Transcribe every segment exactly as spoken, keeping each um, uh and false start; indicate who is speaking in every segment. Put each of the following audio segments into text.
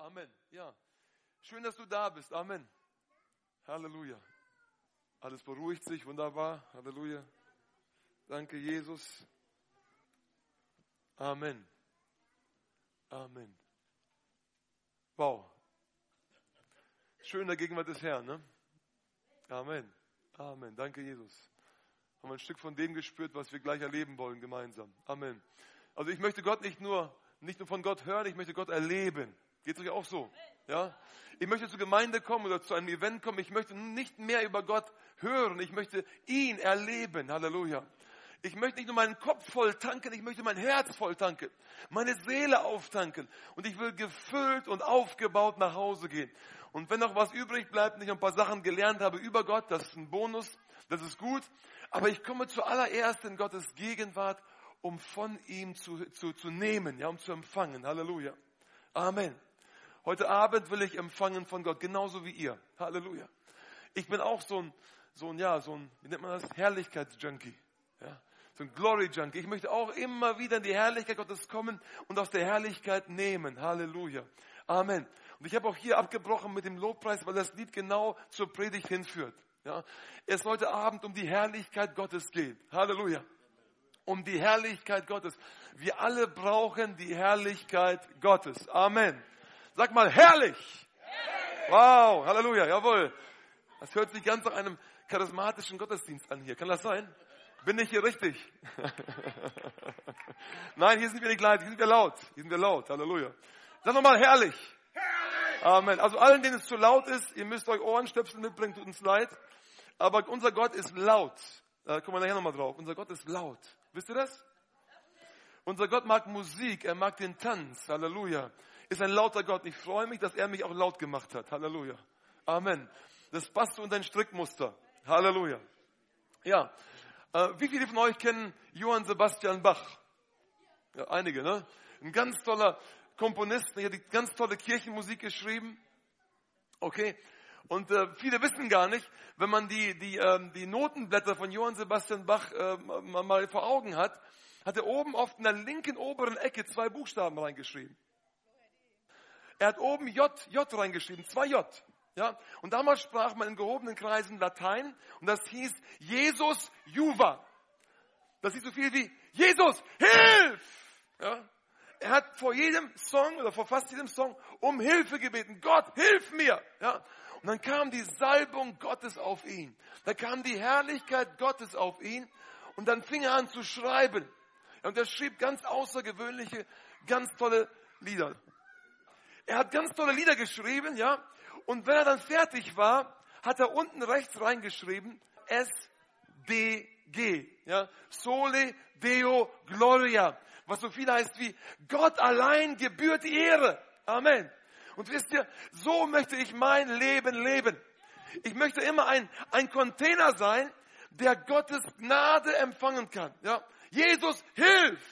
Speaker 1: Amen. Ja. Schön, dass du da bist. Amen. Halleluja. Alles beruhigt sich. Wunderbar. Halleluja. Danke, Jesus. Amen. Amen. Wow. Schön in der Gegenwart des Herrn, ne? Amen. Amen. Danke, Jesus. Haben wir ein Stück von dem gespürt, was wir gleich erleben wollen, gemeinsam. Amen. Also ich möchte Gott nicht nur, nicht nur von Gott hören, ich möchte Gott erleben. Geht es euch auch so? Ja? Ich möchte zur Gemeinde kommen oder zu einem Event kommen. Ich möchte nicht mehr über Gott hören. Ich möchte ihn erleben. Halleluja. Ich möchte nicht nur meinen Kopf voll tanken, ich möchte mein Herz voll tanken. Meine Seele auftanken. Und ich will gefüllt und aufgebaut nach Hause gehen. Und wenn noch was übrig bleibt und ich noch ein paar Sachen gelernt habe über Gott, das ist ein Bonus, das ist gut. Aber ich komme zuallererst in Gottes Gegenwart, um von ihm zu, zu, zu nehmen, ja, um zu empfangen. Halleluja. Amen. Heute Abend will ich empfangen von Gott, genauso wie ihr. Halleluja. Ich bin auch so ein, so ein, ja, so ein, wie nennt man das? Herrlichkeitsjunkie. Ja, so ein Glory-Junkie. Ich möchte auch immer wieder in die Herrlichkeit Gottes kommen und aus der Herrlichkeit nehmen. Halleluja. Amen. Und ich habe auch hier abgebrochen mit dem Lobpreis, weil das Lied genau zur Predigt hinführt. Ja, es soll heute Abend um die Herrlichkeit Gottes gehen. Halleluja. Um die Herrlichkeit Gottes. Wir alle brauchen die Herrlichkeit Gottes. Amen. Sag mal, herrlich. herrlich. Wow, Halleluja, jawohl. Das hört sich ganz nach einem charismatischen Gottesdienst an hier. Kann das sein? Bin ich hier richtig? Nein, hier sind wir nicht leid, hier sind wir laut. Hier sind wir laut, Halleluja. Sag nochmal, herrlich. herrlich. Amen. Also allen, denen es zu laut ist, ihr müsst euch Ohrenstöpsel mitbringen, tut uns leid. Aber unser Gott ist laut. Da kommen wir nachher nochmal drauf. Unser Gott ist laut. Wisst ihr das? Unser Gott mag Musik, er mag den Tanz. Halleluja. Ist ein lauter Gott. Ich freue mich, dass er mich auch laut gemacht hat. Halleluja. Amen. Das passt so in dein Strickmuster. Halleluja. Ja. Äh, wie viele von euch kennen Johann Sebastian Bach? Ja, einige, ne? Ein ganz toller Komponist. Er hat die ganz tolle Kirchenmusik geschrieben. Okay. Und äh, viele wissen gar nicht, wenn man die, die, ähm, die Notenblätter von Johann Sebastian Bach äh, mal vor Augen hat, hat er oben oft in der linken oberen Ecke zwei Buchstaben reingeschrieben. Er hat oben J, J reingeschrieben, zwei J. Ja? Und damals sprach man in gehobenen Kreisen Latein und das hieß Jesus Juva. Das hieß so viel wie Jesus, hilf! Ja? Er hat vor jedem Song oder vor fast jedem Song um Hilfe gebeten. Gott, hilf mir! Ja? Und dann kam die Salbung Gottes auf ihn. Da kam die Herrlichkeit Gottes auf ihn und dann fing er an zu schreiben. Und er schrieb ganz außergewöhnliche, ganz tolle Lieder. Er hat ganz tolle Lieder geschrieben, ja. Und wenn er dann fertig war, hat er unten rechts reingeschrieben, S D G, ja. Sole Deo Gloria. Was so viel heißt wie, Gott allein gebührt die Ehre. Amen. Und wisst ihr, so möchte ich mein Leben leben. Ich möchte immer ein, ein Container sein, der Gottes Gnade empfangen kann, ja. Jesus, hilf!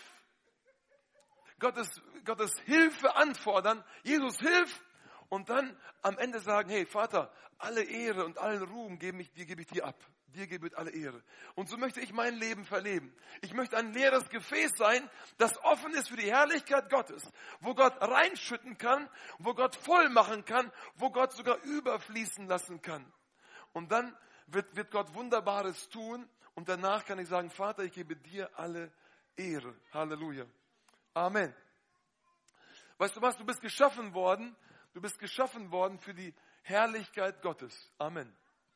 Speaker 1: Gottes, Gottes Hilfe anfordern. Jesus, hilf! Und dann am Ende sagen, hey Vater, alle Ehre und allen Ruhm gebe ich dir, gebe ich dir ab. Dir gebührt alle Ehre. Und so möchte ich mein Leben verleben. Ich möchte ein leeres Gefäß sein, das offen ist für die Herrlichkeit Gottes. Wo Gott reinschütten kann, wo Gott voll machen kann, wo Gott sogar überfließen lassen kann. Und dann wird, wird Gott Wunderbares tun. Und danach kann ich sagen, Vater, ich gebe dir alle Ehre. Halleluja. Amen. Weißt du was? Du bist geschaffen worden. Du bist geschaffen worden für die Herrlichkeit Gottes. Amen.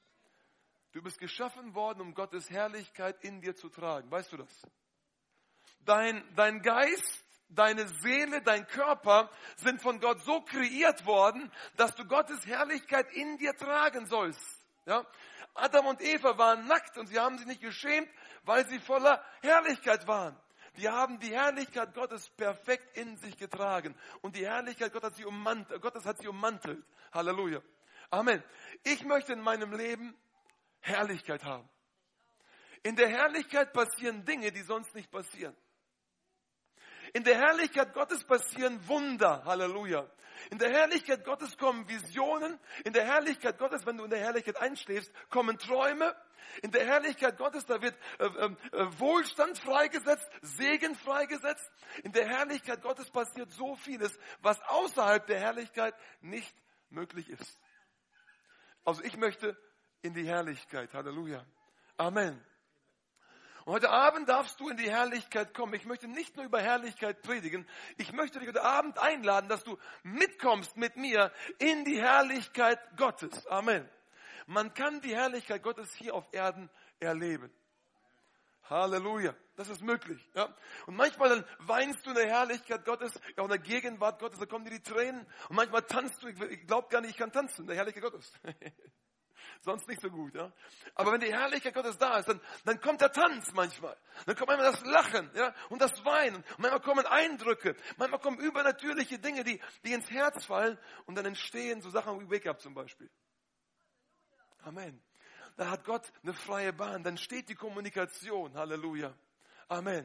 Speaker 1: Du bist geschaffen worden, um Gottes Herrlichkeit in dir zu tragen. Weißt du das? Dein, dein Geist, deine Seele, dein Körper sind von Gott so kreiert worden, dass du Gottes Herrlichkeit in dir tragen sollst. Ja? Adam und Eva waren nackt und sie haben sich nicht geschämt, weil sie voller Herrlichkeit waren. Die haben die Herrlichkeit Gottes perfekt in sich getragen. Und die Herrlichkeit Gottes hat sie ummantelt. Gottes hat sie ummantelt. Halleluja. Amen. Ich möchte in meinem Leben Herrlichkeit haben. In der Herrlichkeit passieren Dinge, die sonst nicht passieren. In der Herrlichkeit Gottes passieren Wunder. Halleluja. In der Herrlichkeit Gottes kommen Visionen. In der Herrlichkeit Gottes, wenn du in der Herrlichkeit einschläfst, kommen Träume. In der Herrlichkeit Gottes, da wird äh, äh, Wohlstand freigesetzt, Segen freigesetzt. In der Herrlichkeit Gottes passiert so vieles, was außerhalb der Herrlichkeit nicht möglich ist. Also ich möchte in die Herrlichkeit. Halleluja. Amen. Und heute Abend darfst du in die Herrlichkeit kommen. Ich möchte nicht nur über Herrlichkeit predigen. Ich möchte dich heute Abend einladen, dass du mitkommst mit mir in die Herrlichkeit Gottes. Amen. Man kann die Herrlichkeit Gottes hier auf Erden erleben. Halleluja. Das ist möglich. Ja? Und manchmal dann weinst du in der Herrlichkeit Gottes, ja, in der Gegenwart Gottes, da kommen dir die Tränen. Und manchmal tanzt du, ich glaube gar nicht, ich kann tanzen in der Herrlichkeit Gottes. Sonst nicht so gut, ja. Aber wenn die Herrlichkeit Gottes da ist, dann, dann kommt der Tanz manchmal. Dann kommt manchmal das Lachen, ja, und das Weinen. Und manchmal kommen Eindrücke. Manchmal kommen übernatürliche Dinge, die, die ins Herz fallen. Und dann entstehen so Sachen wie Wake-up zum Beispiel. Amen. Da hat Gott eine freie Bahn. Dann steht die Kommunikation. Halleluja. Amen.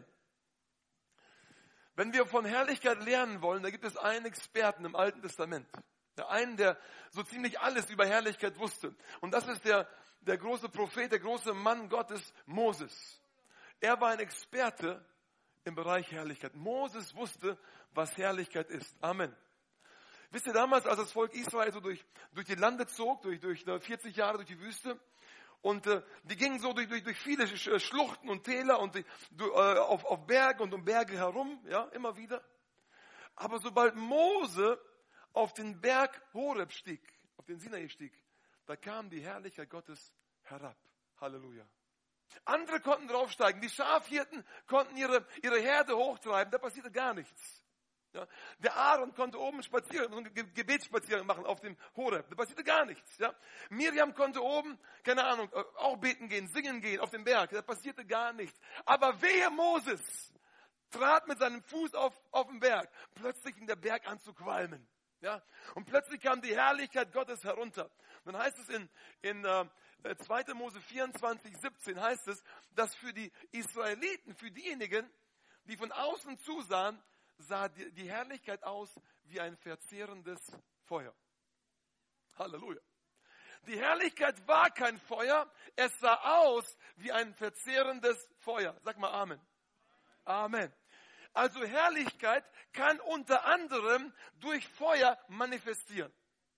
Speaker 1: Wenn wir von Herrlichkeit lernen wollen, da gibt es einen Experten im Alten Testament. Der einen, der so ziemlich alles über Herrlichkeit wusste. Und das ist der, der große Prophet, der große Mann Gottes, Moses. Er war ein Experte im Bereich Herrlichkeit. Moses wusste, was Herrlichkeit ist. Amen. Wisst ihr, damals, als das Volk Israel so durch, durch die Lande zog, durch, durch vierzig Jahre durch die Wüste, und äh, die gingen so durch, durch, durch viele Schluchten und Täler und die, äh, auf, auf Berge und um Berge herum, ja, immer wieder. Aber sobald Mose auf den Berg Horeb stieg, auf den Sinai stieg, da kam die Herrlichkeit Gottes herab. Halleluja. Andere konnten draufsteigen, die Schafhirten konnten ihre, ihre Herde hochtreiben, da passierte gar nichts. Ja, der Aaron konnte oben spazieren, so einen Gebetsspaziergang machen auf dem Horeb, da passierte gar nichts. Ja. Miriam konnte oben, keine Ahnung, auch beten gehen, singen gehen auf dem Berg, da passierte gar nichts. Aber wehe Moses trat mit seinem Fuß auf, auf den Berg, plötzlich fing der Berg an zu qualmen. Ja, und plötzlich kam die Herrlichkeit Gottes herunter. Und dann heißt es in, in äh, zweiter Mose vierundzwanzig, siebzehn heißt es, dass für die Israeliten, für diejenigen, die von außen zusahen, sah die, die Herrlichkeit aus wie ein verzehrendes Feuer. Halleluja. Die Herrlichkeit war kein Feuer, es sah aus wie ein verzehrendes Feuer. Sag mal Amen. Amen. Also Herrlichkeit kann unter anderem durch Feuer manifestieren.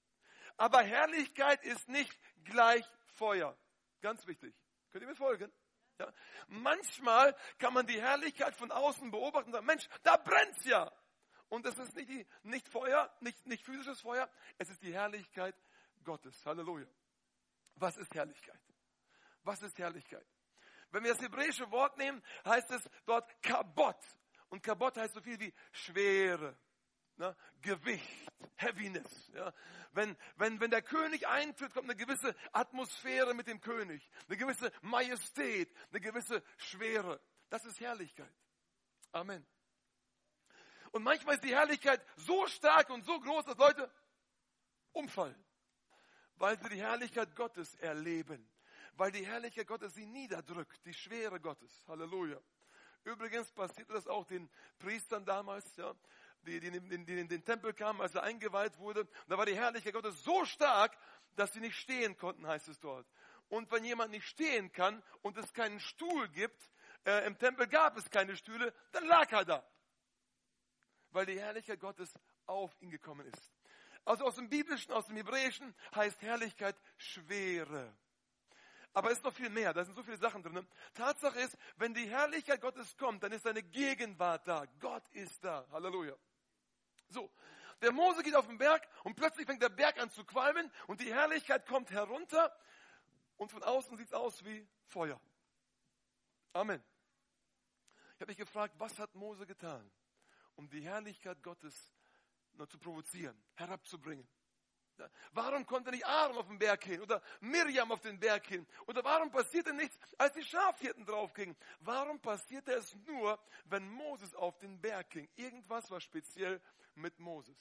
Speaker 1: Aber Herrlichkeit ist nicht gleich Feuer. Ganz wichtig. Könnt ihr mir folgen? Ja. Manchmal kann man die Herrlichkeit von außen beobachten und sagen, Mensch, da brennt's ja. Und das ist nicht, die, nicht Feuer, nicht, nicht physisches Feuer, es ist die Herrlichkeit Gottes. Halleluja. Was ist Herrlichkeit? Was ist Herrlichkeit? Wenn wir das hebräische Wort nehmen, heißt es dort Kabot. Und Kabot heißt so viel wie Schwere, ne? Gewicht, Heaviness. Ja? Wenn, wenn, wenn der König eintritt, kommt eine gewisse Atmosphäre mit dem König, eine gewisse Majestät, eine gewisse Schwere. Das ist Herrlichkeit. Amen. Und manchmal ist die Herrlichkeit so stark und so groß, dass Leute umfallen, weil sie die Herrlichkeit Gottes erleben, weil die Herrlichkeit Gottes sie niederdrückt, die Schwere Gottes. Halleluja. Übrigens passierte das auch den Priestern damals, ja, die, die, in, die in den Tempel kamen, als er eingeweiht wurde. Und da war die Herrlichkeit Gottes so stark, dass sie nicht stehen konnten, heißt es dort. Und wenn jemand nicht stehen kann und es keinen Stuhl gibt, äh, im Tempel gab es keine Stühle, dann lag er da. Weil die Herrlichkeit Gottes auf ihn gekommen ist. Also aus dem Biblischen, aus dem Hebräischen heißt Herrlichkeit Schwere. Aber es ist noch viel mehr, da sind so viele Sachen drin. Tatsache ist, wenn die Herrlichkeit Gottes kommt, dann ist seine Gegenwart da. Gott ist da. Halleluja. So, der Mose geht auf den Berg und plötzlich fängt der Berg an zu qualmen und die Herrlichkeit kommt herunter und von außen sieht es aus wie Feuer. Amen. Ich habe mich gefragt, was hat Mose getan, um die Herrlichkeit Gottes nur zu provozieren, herabzubringen? Warum konnte nicht Aaron auf den Berg hin oder Miriam auf den Berg hin? Oder warum passierte nichts, als die Schafhirten draufgingen? Warum passierte es nur, wenn Moses auf den Berg ging? Irgendwas war speziell mit Moses.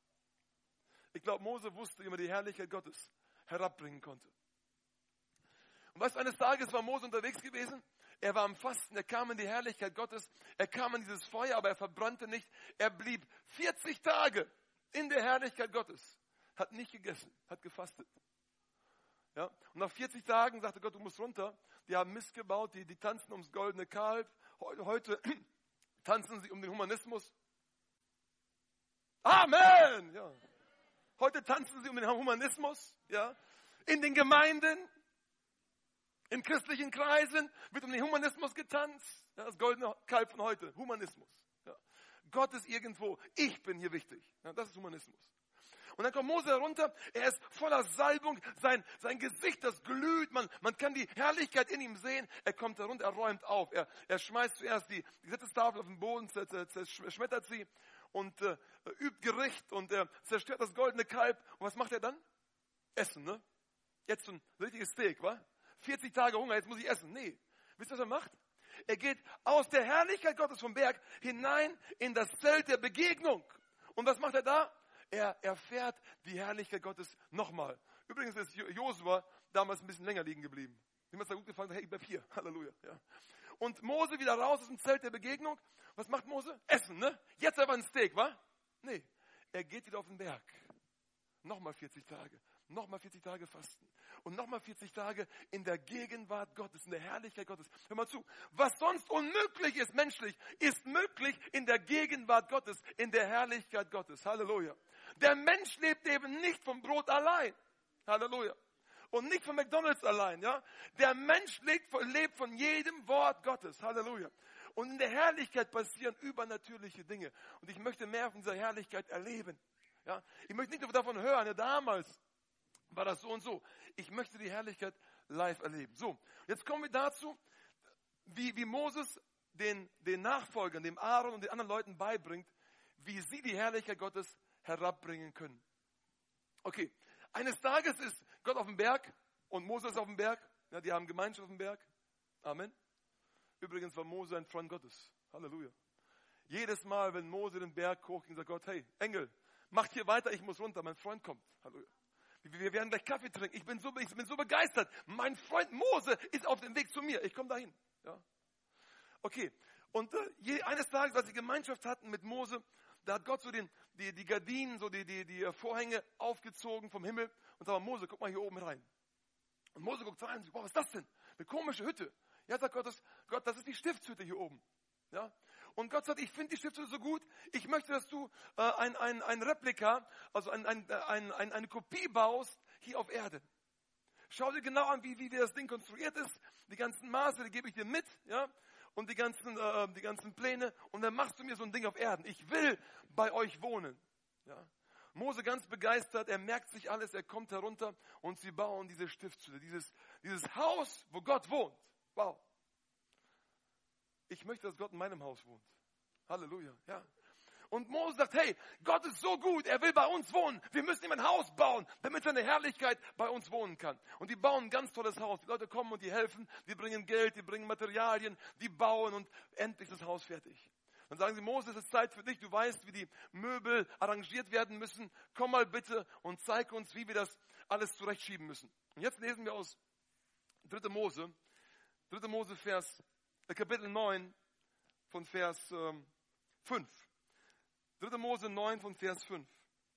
Speaker 1: Ich glaube, Mose wusste, wie man die Herrlichkeit Gottes herabbringen konnte. Und weißt du, eines Tages war Mose unterwegs gewesen Er war am Fasten, er kam in die Herrlichkeit Gottes, er kam in dieses Feuer, aber er verbrannte nicht. Er blieb vierzig Tage in der Herrlichkeit Gottes, hat nicht gegessen, hat gefastet. Ja? Und nach vierzig Tagen sagte Gott, du musst runter. Die haben Mist gebaut, die, die tanzen ums goldene Kalb. Heute, heute tanzen sie um den Humanismus. Amen! Ja. Heute tanzen sie um den Humanismus. Ja. In den Gemeinden, in christlichen Kreisen wird um den Humanismus getanzt. Ja, das goldene Kalb von heute, Humanismus. Ja. Gott ist irgendwo, ich bin hier wichtig. Ja, das ist Humanismus. Und dann kommt Mose herunter, er ist voller Salbung, sein, sein Gesicht, das glüht, man, man kann die Herrlichkeit in ihm sehen. Er kommt herunter, er räumt auf, er, er schmeißt zuerst die, die Gesetzestafel auf den Boden, zerschmettert sie und äh, übt Gericht und er zerstört das goldene Kalb. Und was macht er dann? Essen, ne? Jetzt so ein richtiges Steak, wa? vierzig Tage Hunger, jetzt muss ich essen. Nee. Wisst ihr, was er macht? Er geht aus der Herrlichkeit Gottes vom Berg hinein in das Zelt der Begegnung. Und was macht er da? Er erfährt die Herrlichkeit Gottes nochmal. Übrigens ist Josua damals ein bisschen länger liegen geblieben. Dem hat es da gut gefallen, hey, ich bleib hier. Halleluja. Ja. Und Mose wieder raus aus dem Zelt der Begegnung. Was macht Mose? Essen, ne? Jetzt aber ein Steak, wa? Nee. Er geht wieder auf den Berg. Nochmal vierzig Tage. Nochmal vierzig Tage fasten. Und nochmal vierzig Tage in der Gegenwart Gottes, in der Herrlichkeit Gottes. Hör mal zu. Was sonst unmöglich ist menschlich, ist möglich in der Gegenwart Gottes, in der Herrlichkeit Gottes. Halleluja. Der Mensch lebt eben nicht vom Brot allein. Halleluja. Und nicht von McDonald's allein, ja. Der Mensch lebt von, lebt von jedem Wort Gottes. Halleluja. Und in der Herrlichkeit passieren übernatürliche Dinge. Und ich möchte mehr von dieser Herrlichkeit erleben. Ja. Ich möchte nicht nur davon hören, ja, damals war das so und so. Ich möchte die Herrlichkeit live erleben. So, jetzt kommen wir dazu, wie, wie Moses den, den Nachfolgern, dem Aaron und den anderen Leuten beibringt, wie sie die Herrlichkeit Gottes herabbringen können. Okay, eines Tages ist Gott auf dem Berg und Mose ist auf dem Berg. Ja, die haben Gemeinschaft auf dem Berg. Amen. Übrigens war Mose ein Freund Gottes. Halleluja. Jedes Mal, wenn Mose den Berg hochging, sagt Gott, hey, Engel, macht hier weiter, ich muss runter, mein Freund kommt. Halleluja. Wir werden gleich Kaffee trinken. Ich bin so, ich bin so begeistert. Mein Freund Mose ist auf dem Weg zu mir. Ich komme dahin. Ja. Okay. Und äh, je, eines Tages, als sie Gemeinschaft hatten mit Mose, da hat Gott so den, die, die Gardinen, so die, die, die Vorhänge aufgezogen vom Himmel und sagt, Mose, guck mal hier oben rein. Und Mose guckt rein und sagt, boah, was ist das denn? Eine komische Hütte. Ja, sagt Gott, das, Gott, das ist die Stiftshütte hier oben. Ja. Und Gott sagt, ich finde die Stiftshütte so gut, ich möchte, dass du äh, ein, ein, ein Replika, also ein, ein, ein, ein, eine Kopie baust hier auf Erde. Schau dir genau an, wie, wie das Ding konstruiert ist. Die ganzen Maße, die gebe ich dir mit, ja, und die ganzen, äh, die ganzen Pläne. Und dann machst du mir so ein Ding auf Erden. Ich will bei euch wohnen. Ja. Mose ganz begeistert, er merkt sich alles, er kommt herunter und sie bauen diese Stiftshütte, dieses, dieses Haus, wo Gott wohnt. Wow. Ich möchte, dass Gott in meinem Haus wohnt. Halleluja, ja. Und Mose sagt, hey, Gott ist so gut, er will bei uns wohnen. Wir müssen ihm ein Haus bauen, damit seine Herrlichkeit bei uns wohnen kann. Und die bauen ein ganz tolles Haus. Die Leute kommen und die helfen, die bringen Geld, die bringen Materialien, die bauen und endlich ist das Haus fertig. Dann sagen sie, Mose, es ist Zeit für dich, du weißt, wie die Möbel arrangiert werden müssen. Komm mal bitte und zeig uns, wie wir das alles zurechtschieben müssen. Und jetzt lesen wir aus dritter Mose, dritter Mose, Vers Kapitel neun von Vers ähm, fünf. dritter Mose neun von Vers fünf.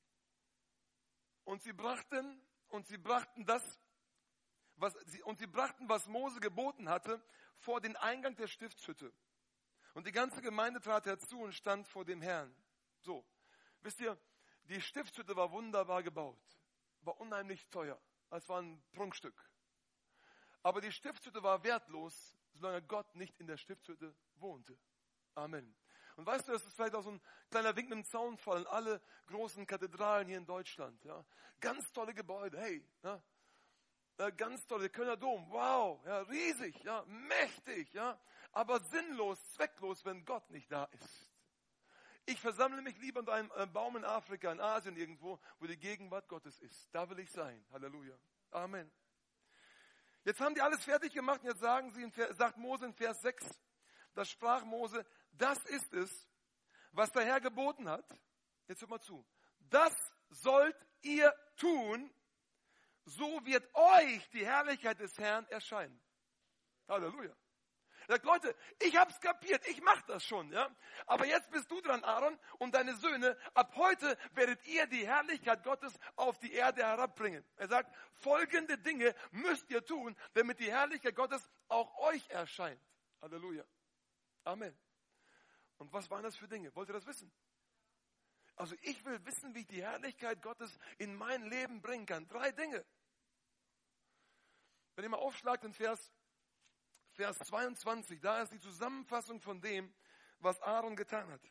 Speaker 1: Und sie brachten, und sie brachten das, was sie, und sie brachten, was Mose geboten hatte, vor den Eingang der Stiftshütte. Und die ganze Gemeinde trat herzu und stand vor dem Herrn. So, wisst ihr, die Stiftshütte war wunderbar gebaut, war unheimlich teuer. Es war ein Prunkstück. Aber die Stiftshütte war wertlos, solange Gott nicht in der Stiftshütte wohnte. Amen. Und weißt du, das ist vielleicht auch so ein kleiner Wink mit dem Zaunfall in alle großen Kathedralen hier in Deutschland. Ja. Ganz tolle Gebäude, hey, ja. Äh, ganz tolle, der Kölner Dom, wow, ja, riesig, ja, mächtig, ja, aber sinnlos, zwecklos, wenn Gott nicht da ist. Ich versammle mich lieber unter einem äh, Baum in Afrika, in Asien irgendwo, wo die Gegenwart Gottes ist. Da will ich sein. Halleluja. Amen. Jetzt haben die alles fertig gemacht und jetzt sagen sie, in Vers, sagt Mose in Vers sechs, da sprach Mose, das ist es, was der Herr geboten hat. Jetzt hört mal zu. Das sollt ihr tun, so wird euch die Herrlichkeit des Herrn erscheinen. Halleluja. Er sagt, Leute, ich hab's kapiert, ich mach das schon, ja. Aber jetzt bist du dran, Aaron, und deine Söhne. Ab heute werdet ihr die Herrlichkeit Gottes auf die Erde herabbringen. Er sagt, folgende Dinge müsst ihr tun, damit die Herrlichkeit Gottes auch euch erscheint. Halleluja. Amen. Und was waren das für Dinge? Wollt ihr das wissen? Also ich will wissen, wie ich die Herrlichkeit Gottes in mein Leben bringen kann. Drei Dinge. Wenn ihr mal aufschlagt in Vers, Vers zweiundzwanzig, da ist die Zusammenfassung von dem, was Aaron getan hat.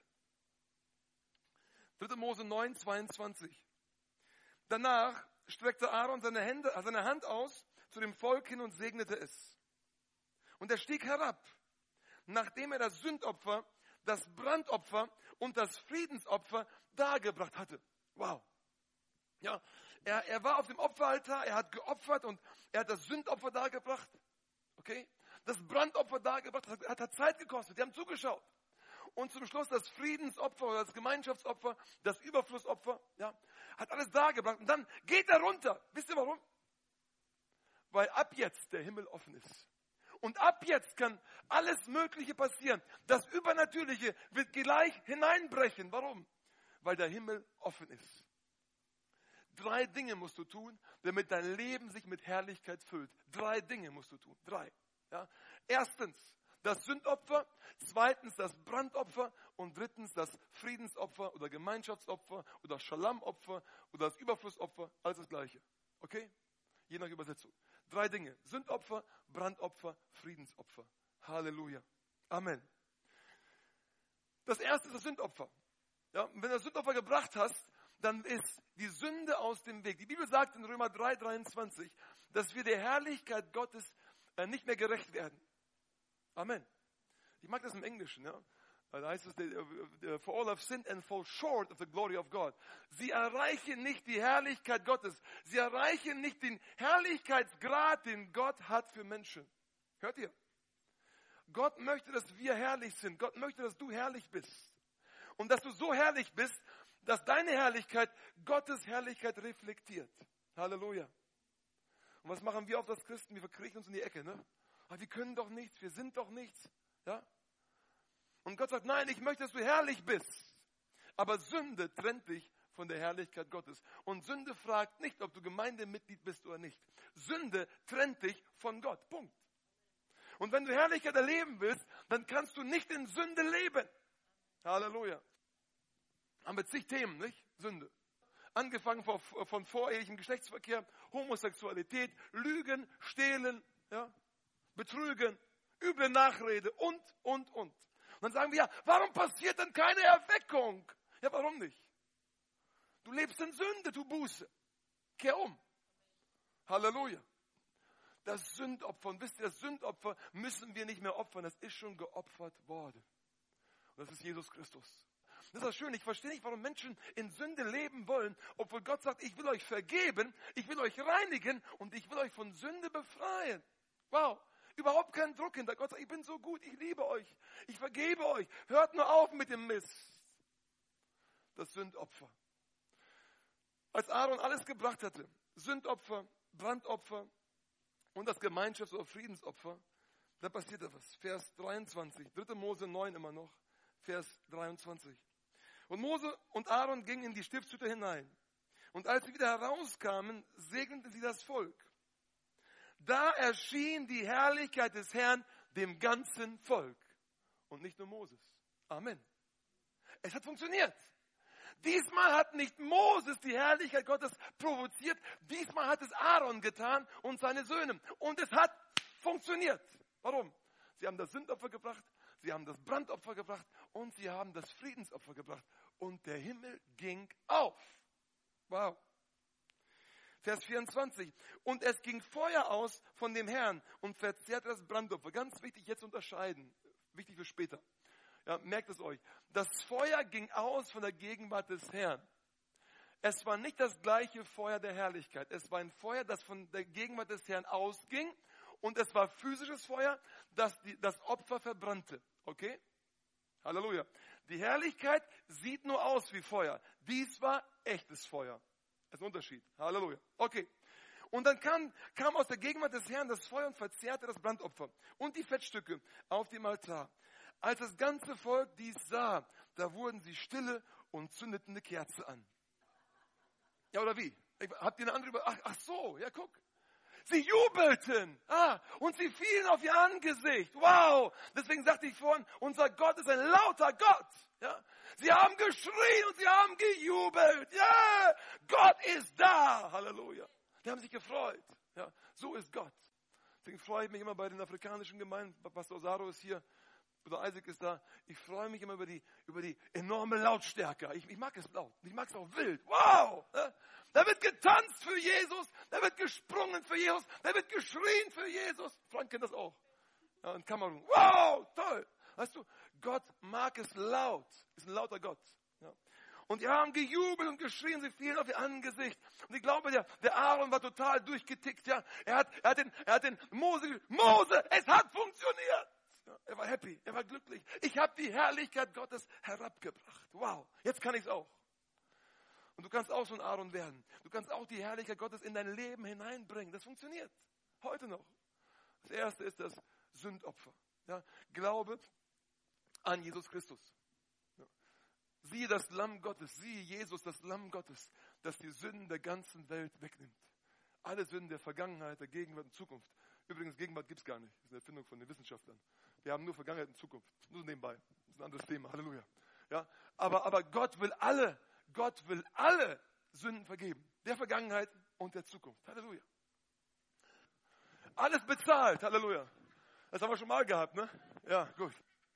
Speaker 1: dritter Mose neun, zweiundzwanzig. Danach streckte Aaron seine, Hände, seine Hand aus zu dem Volk hin und segnete es. Und er stieg herab, nachdem er das Sündopfer, das Brandopfer und das Friedensopfer dargebracht hatte. Wow. Ja, er, er war auf dem Opferaltar, er hat geopfert und er hat das Sündopfer dargebracht. Okay? Das Brandopfer dargebracht, hat, hat, hat Zeit gekostet, die haben zugeschaut. Und zum Schluss das Friedensopfer oder das Gemeinschaftsopfer, das Überflussopfer, ja, hat alles dargebracht. Und dann geht er runter. Wisst ihr warum? Weil ab jetzt der Himmel offen ist. Und ab jetzt kann alles Mögliche passieren. Das Übernatürliche wird gleich hineinbrechen. Warum? Weil der Himmel offen ist. Drei Dinge musst du tun, damit dein Leben sich mit Herrlichkeit füllt. Drei Dinge musst du tun. Drei. Ja? Erstens das Sündopfer, zweitens das Brandopfer und drittens das Friedensopfer oder Gemeinschaftsopfer oder Schalamopfer oder das Überflussopfer. Alles das Gleiche. Okay? Je nach Übersetzung. Drei Dinge. Sündopfer, Brandopfer, Friedensopfer. Halleluja. Amen. Das erste ist das Sündopfer. Ja, und wenn du das Sündopfer gebracht hast, dann ist die Sünde aus dem Weg. Die Bibel sagt in Römer drei, dreiundzwanzig, dass wir der Herrlichkeit Gottes äh, nicht mehr gerecht werden. Amen. Ich mag das im Englischen. Ja? Da heißt es, for all have sinned and fall short of the glory of God. Sie erreichen nicht die Herrlichkeit Gottes. Sie erreichen nicht den Herrlichkeitsgrad, den Gott hat für Menschen. Hört ihr? Gott möchte, dass wir herrlich sind. Gott möchte, dass du herrlich bist. Und dass du so herrlich bist, dass deine Herrlichkeit Gottes Herrlichkeit reflektiert. Halleluja. Und was machen wir oft als Christen? Wir verkriechen uns in die Ecke. Ne? Aber wir können doch nichts, wir sind doch nichts. Ja? Und Gott sagt, nein, ich möchte, dass du herrlich bist. Aber Sünde trennt dich von der Herrlichkeit Gottes. Und Sünde fragt nicht, ob du Gemeindemitglied bist oder nicht. Sünde trennt dich von Gott. Punkt. Und wenn du Herrlichkeit erleben willst, dann kannst du nicht in Sünde leben. Halleluja. Haben wir zig Themen, nicht? Sünde. Angefangen von, von vorehelichem Geschlechtsverkehr, Homosexualität, Lügen, Stehlen, ja, Betrügen, üble Nachrede und, und, und. Und dann sagen wir, ja, warum passiert denn keine Erweckung? Ja, warum nicht? Du lebst in Sünde, du Buße. Kehr um. Halleluja. Das Sündopfer, und wisst ihr, das Sündopfer müssen wir nicht mehr opfern, das ist schon geopfert worden. Und das ist Jesus Christus. Das ist das Schöne, ich verstehe nicht, warum Menschen in Sünde leben wollen, obwohl Gott sagt, ich will euch vergeben, ich will euch reinigen und ich will euch von Sünde befreien. Wow, überhaupt kein Druck hinter. Gott sagt, ich bin so gut, ich liebe euch, ich vergebe euch, hört nur auf mit dem Mist. Das Sündopfer. Als Aaron alles gebracht hatte, Sündopfer, Brandopfer und das Gemeinschafts- oder Friedensopfer, da passierte was. Vers dreiundzwanzig, dritter Mose neun immer noch, Vers dreiundzwanzig. Und Mose und Aaron gingen in die Stiftshütte hinein. Und als sie wieder herauskamen, segneten sie das Volk. Da erschien die Herrlichkeit des Herrn dem ganzen Volk. Und nicht nur Moses. Amen. Es hat funktioniert. Diesmal hat nicht Moses die Herrlichkeit Gottes provoziert. Diesmal hat es Aaron getan und seine Söhne. Und es hat funktioniert. Warum? Sie haben das Sündopfer gebracht. Sie haben das Brandopfer gebracht und sie haben das Friedensopfer gebracht. Und der Himmel ging auf. Wow. Vers vierundzwanzig. Und es ging Feuer aus von dem Herrn und verzehrte das Brandopfer. Ganz wichtig jetzt unterscheiden. Wichtig für später. Ja, merkt es euch. Das Feuer ging aus von der Gegenwart des Herrn. Es war nicht das gleiche Feuer der Herrlichkeit. Es war ein Feuer, das von der Gegenwart des Herrn ausging. Und es war physisches Feuer, das die, das Opfer verbrannte. Okay? Halleluja. Die Herrlichkeit sieht nur aus wie Feuer. Dies war echtes Feuer. Das ist ein Unterschied. Halleluja. Okay. Und dann kam, kam aus der Gegenwart des Herrn das Feuer und verzehrte das Brandopfer und die Fettstücke auf dem Altar. Als das ganze Volk dies sah, da wurden sie stille und zündeten eine Kerze an. Ja, oder wie? Habt ihr eine andere Über... Ach, ach so, ja, guck. Sie jubelten, ah, und sie fielen auf ihr Angesicht. Wow! Deswegen sagte ich vorhin, unser Gott ist ein lauter Gott. Ja? Sie haben geschrien und sie haben gejubelt. Ja, Gott ist da. Halleluja. Die haben sich gefreut. Ja, so ist Gott. Deswegen freue ich mich immer bei den afrikanischen Gemeinden. Pastor Saro ist hier. Bruder Isaac ist da. Ich freue mich immer über die, über die enorme Lautstärke. Ich, ich mag es laut. Ich mag es auch wild. Wow! Ja? Da wird getanzt für Jesus. Da wird gesprungen für Jesus. Da wird geschrien für Jesus. Frank kennt das auch. Ja, in Kamerun. Wow! Toll! Weißt du, Gott mag es laut. Ist ein lauter Gott. Ja. Und die haben gejubelt und geschrien. Sie fielen auf ihr Angesicht. Und ich glaube, der, der Aaron war total durchgetickt. Ja. Er hat, er hat den, er hat den Mose, Mose, es hat funktioniert. Ja, er war happy, er war glücklich. Ich habe die Herrlichkeit Gottes herabgebracht. Wow, jetzt kann ich es auch. Und du kannst auch so ein Aaron werden. Du kannst auch die Herrlichkeit Gottes in dein Leben hineinbringen. Das funktioniert. Heute noch. Das erste ist das Sündopfer. Ja, Glaube an Jesus Christus. Ja. Siehe das Lamm Gottes, siehe Jesus, das Lamm Gottes, das die Sünden der ganzen Welt wegnimmt. Alle Sünden der Vergangenheit, der Gegenwart und Zukunft. Übrigens, Gegenwart gibt es gar nicht. Das ist eine Erfindung von den Wissenschaftlern. Wir haben nur Vergangenheit und Zukunft. Nur so nebenbei. Das ist ein anderes Thema. Halleluja. Ja, aber, aber Gott will alle, Gott will alle Sünden vergeben. Der Vergangenheit und der Zukunft. Halleluja. Alles bezahlt. Halleluja. Das haben wir schon mal gehabt, ne? Ja, gut.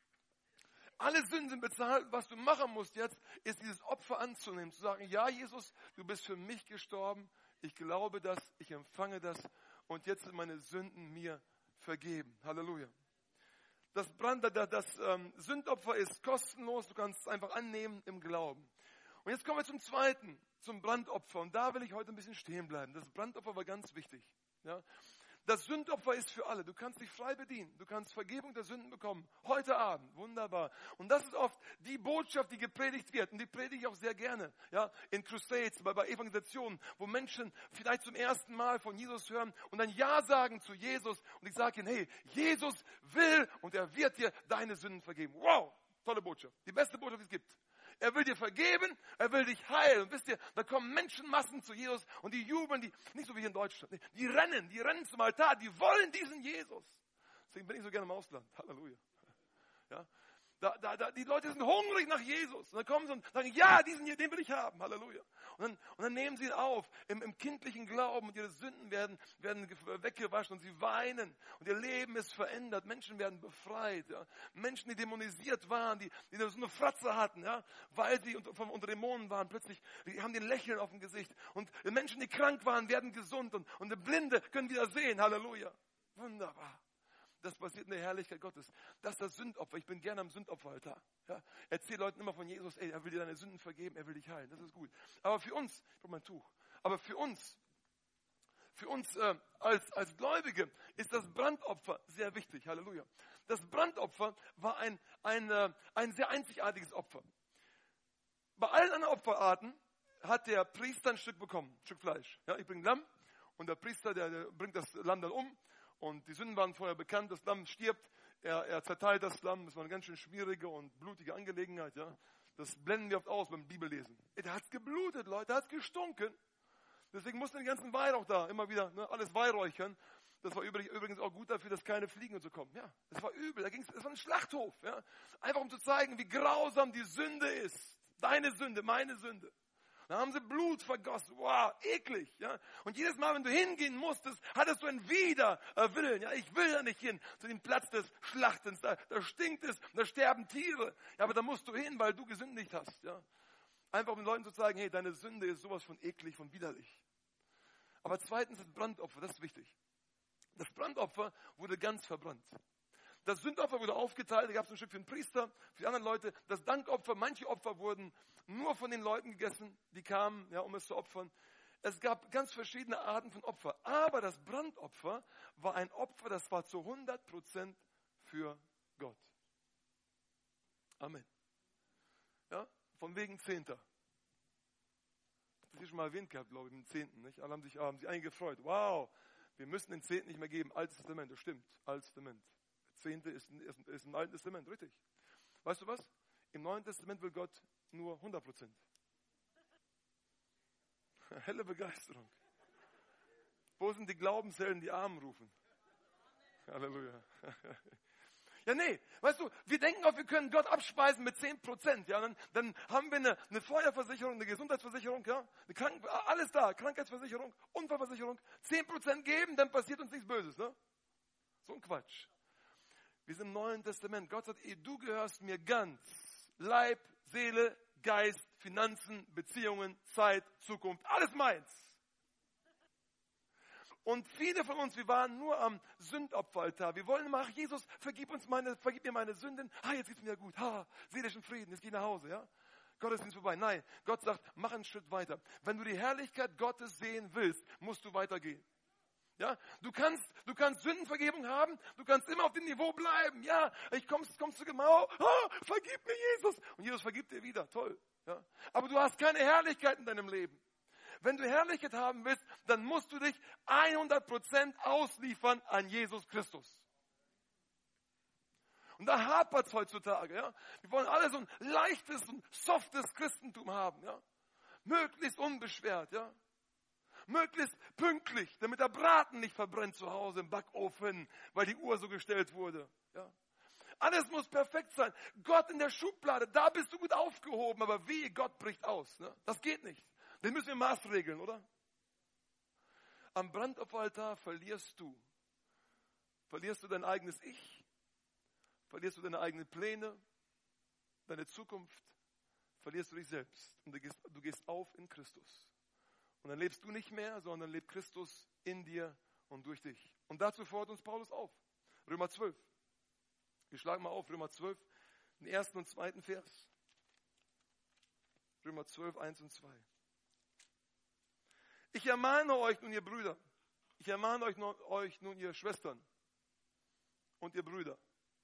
Speaker 1: Alle Sünden sind bezahlt. Was du machen musst jetzt, ist dieses Opfer anzunehmen. Zu sagen, ja, Jesus, du bist für mich gestorben. Ich glaube das, ich empfange das. Und jetzt sind meine Sünden mir vergeben. Halleluja. Das, Brand, das, das ähm, Sündopfer ist kostenlos. Du kannst es einfach annehmen im Glauben. Und jetzt kommen wir zum zweiten, zum Brandopfer. Und da will ich heute ein bisschen stehen bleiben. Das Brandopfer war ganz wichtig. Ja? Das Sündopfer ist für alle. Du kannst dich frei bedienen. Du kannst Vergebung der Sünden bekommen. Heute Abend. Wunderbar. Und das ist oft die Botschaft, die gepredigt wird. Und die predige ich auch sehr gerne. Ja, in Crusades, bei, bei Evangelisationen, wo Menschen vielleicht zum ersten Mal von Jesus hören und dann Ja sagen zu Jesus. Und ich sage ihnen, hey, Jesus will und er wird dir deine Sünden vergeben. Wow, tolle Botschaft. Die beste Botschaft, die es gibt. Er will dir vergeben, er will dich heilen. Und wisst ihr, da kommen Menschenmassen zu Jesus und die jubeln, die, nicht so wie hier in Deutschland, die rennen, die rennen zum Altar, die wollen diesen Jesus. Deswegen bin ich so gerne im Ausland. Halleluja. Ja, da, da, da, die Leute sind hungrig nach Jesus. Und dann kommen sie und sagen, ja, diesen hier, den will ich haben. Halleluja. Und dann, und dann nehmen sie ihn auf im, im kindlichen Glauben und ihre Sünden werden, werden weggewaschen und sie weinen. Und ihr Leben ist verändert. Menschen werden befreit. Ja. Menschen, die dämonisiert waren, die, die so eine Fratze hatten, ja, weil sie unter, unter Dämonen waren, plötzlich, die haben den Lächeln auf dem Gesicht. Und Menschen, die krank waren, werden gesund. Und, und die Blinde können wieder sehen. Halleluja. Wunderbar. Das passiert in der Herrlichkeit Gottes. Das ist das Sündopfer. Ich bin gerne am Sündopferaltar. Ja, erzähl Leuten immer von Jesus, ey, er will dir deine Sünden vergeben, er will dich heilen. Das ist gut. Aber für uns, ich brauche mein Tuch, aber für uns, für uns äh, als, als Gläubige ist das Brandopfer sehr wichtig. Halleluja. Das Brandopfer war ein, ein, äh, ein sehr einzigartiges Opfer. Bei allen anderen Opferarten hat der Priester ein Stück bekommen, ein Stück Fleisch. Ja, ich bringe Lamm und der Priester, der, der bringt das Lamm dann um. Und die Sünden waren vorher bekannt, das Lamm stirbt, er, er zerteilt das Lamm, das war eine ganz schön schwierige und blutige Angelegenheit. Ja. Das blenden wir oft aus beim Bibellesen. Da hat es geblutet, Leute, da hat es gestunken. Deswegen mussten die ganzen Weihrauch da immer wieder, ne, alles weihräuchern. Das war übrigens auch gut dafür, dass keine Fliegen und so kommen. Ja, das war übel, da ging's, das war ein Schlachthof. Ja. Einfach um zu zeigen, wie grausam die Sünde ist. Deine Sünde, meine Sünde. Da haben sie Blut vergossen. Wow, eklig. Ja? Und jedes Mal, wenn du hingehen musstest, hattest du einen Widerwillen. Ja? Ich will da nicht hin zu dem Platz des Schlachtens. Da, da stinkt es, da sterben Tiere. Ja, aber da musst du hin, weil du gesündigt hast. Ja? Einfach um den Leuten zu sagen, hey, deine Sünde ist sowas von eklig, von widerlich. Aber zweitens das Brandopfer, das ist wichtig. Das Brandopfer wurde ganz verbrannt. Das Sündopfer wurde aufgeteilt, da gab es ein Stück für den Priester, für die anderen Leute. Das Dankopfer, manche Opfer wurden nur von den Leuten gegessen, die kamen, ja, um es zu opfern. Es gab ganz verschiedene Arten von Opfer. Aber das Brandopfer war ein Opfer, das war zu hundert Prozent für Gott. Amen. Ja, von wegen Zehnter. das hier schon mal erwähnt gehabt, glaube ich, im Zehnten. Nicht? Alle haben sich, haben sich einige gefreut. Wow, wir müssen den Zehnten nicht mehr geben. Altes Testament, das stimmt. Altes Testament. Der Zehnte ist, ist, ist im Alten Testament, richtig. Weißt du was? Im Neuen Testament will Gott nur hundert Prozent. Helle Begeisterung. Wo sind die Glaubenshelden, die Armen rufen? Halleluja. Ja, nee, weißt du, wir denken auch, wir können Gott abspeisen mit zehn Prozent. Ja, dann, dann haben wir eine, eine Feuerversicherung, eine Gesundheitsversicherung, ja, eine Kranken, alles da, Krankheitsversicherung, Unfallversicherung. zehn Prozent geben, dann passiert uns nichts Böses, ne? So ein Quatsch. Wir sind im Neuen Testament. Gott sagt, ey, du gehörst mir ganz. Leib, Seele, Geist, Finanzen, Beziehungen, Zeit, Zukunft, alles meins. Und viele von uns, wir waren nur am Sündopferaltar. Wir wollen immer, ach Jesus, vergib uns meine, vergib mir meine Sünden. Ah, jetzt geht's mir gut. Ha, seelischen Frieden, jetzt geh ich nach Hause, ja? Gottesdienst vorbei. Nein, Gott sagt, mach einen Schritt weiter. Wenn du die Herrlichkeit Gottes sehen willst, musst du weitergehen. Ja, du kannst, du kannst Sündenvergebung haben, du kannst immer auf dem Niveau bleiben. Ja, ich kommst, kommst zu genau, ah, vergib mir Jesus. Und Jesus vergibt dir wieder, toll. Ja, aber du hast keine Herrlichkeit in deinem Leben. Wenn du Herrlichkeit haben willst, dann musst du dich hundert Prozent ausliefern an Jesus Christus. Und da hapert es heutzutage. Ja? Wir wollen alle so ein leichtes und softes Christentum haben. Ja? Möglichst unbeschwert. Ja? Möglichst pünktlich, damit der Braten nicht verbrennt zu Hause im Backofen, weil die Uhr so gestellt wurde. Ja? Alles muss perfekt sein. Gott in der Schublade, da bist du gut aufgehoben, aber wie, Gott bricht aus. Ne? Das geht nicht. Den müssen wir maßregeln, oder? Am Brandopferaltar verlierst du. Verlierst du dein eigenes Ich? Verlierst du deine eigenen Pläne? Deine Zukunft? Verlierst du dich selbst. Und du gehst, du gehst auf in Christus. Und dann lebst du nicht mehr, sondern lebt Christus in dir und durch dich. Und dazu fordert uns Paulus auf. Römer zwölf. Wir schlagen mal auf, Römer zwölf, den ersten und zweiten Vers. Römer zwölf, eins und zwei. Ich ermahne euch nun, ihr Brüder, ich ermahne euch nun, euch nun, ihr Schwestern und ihr Brüder,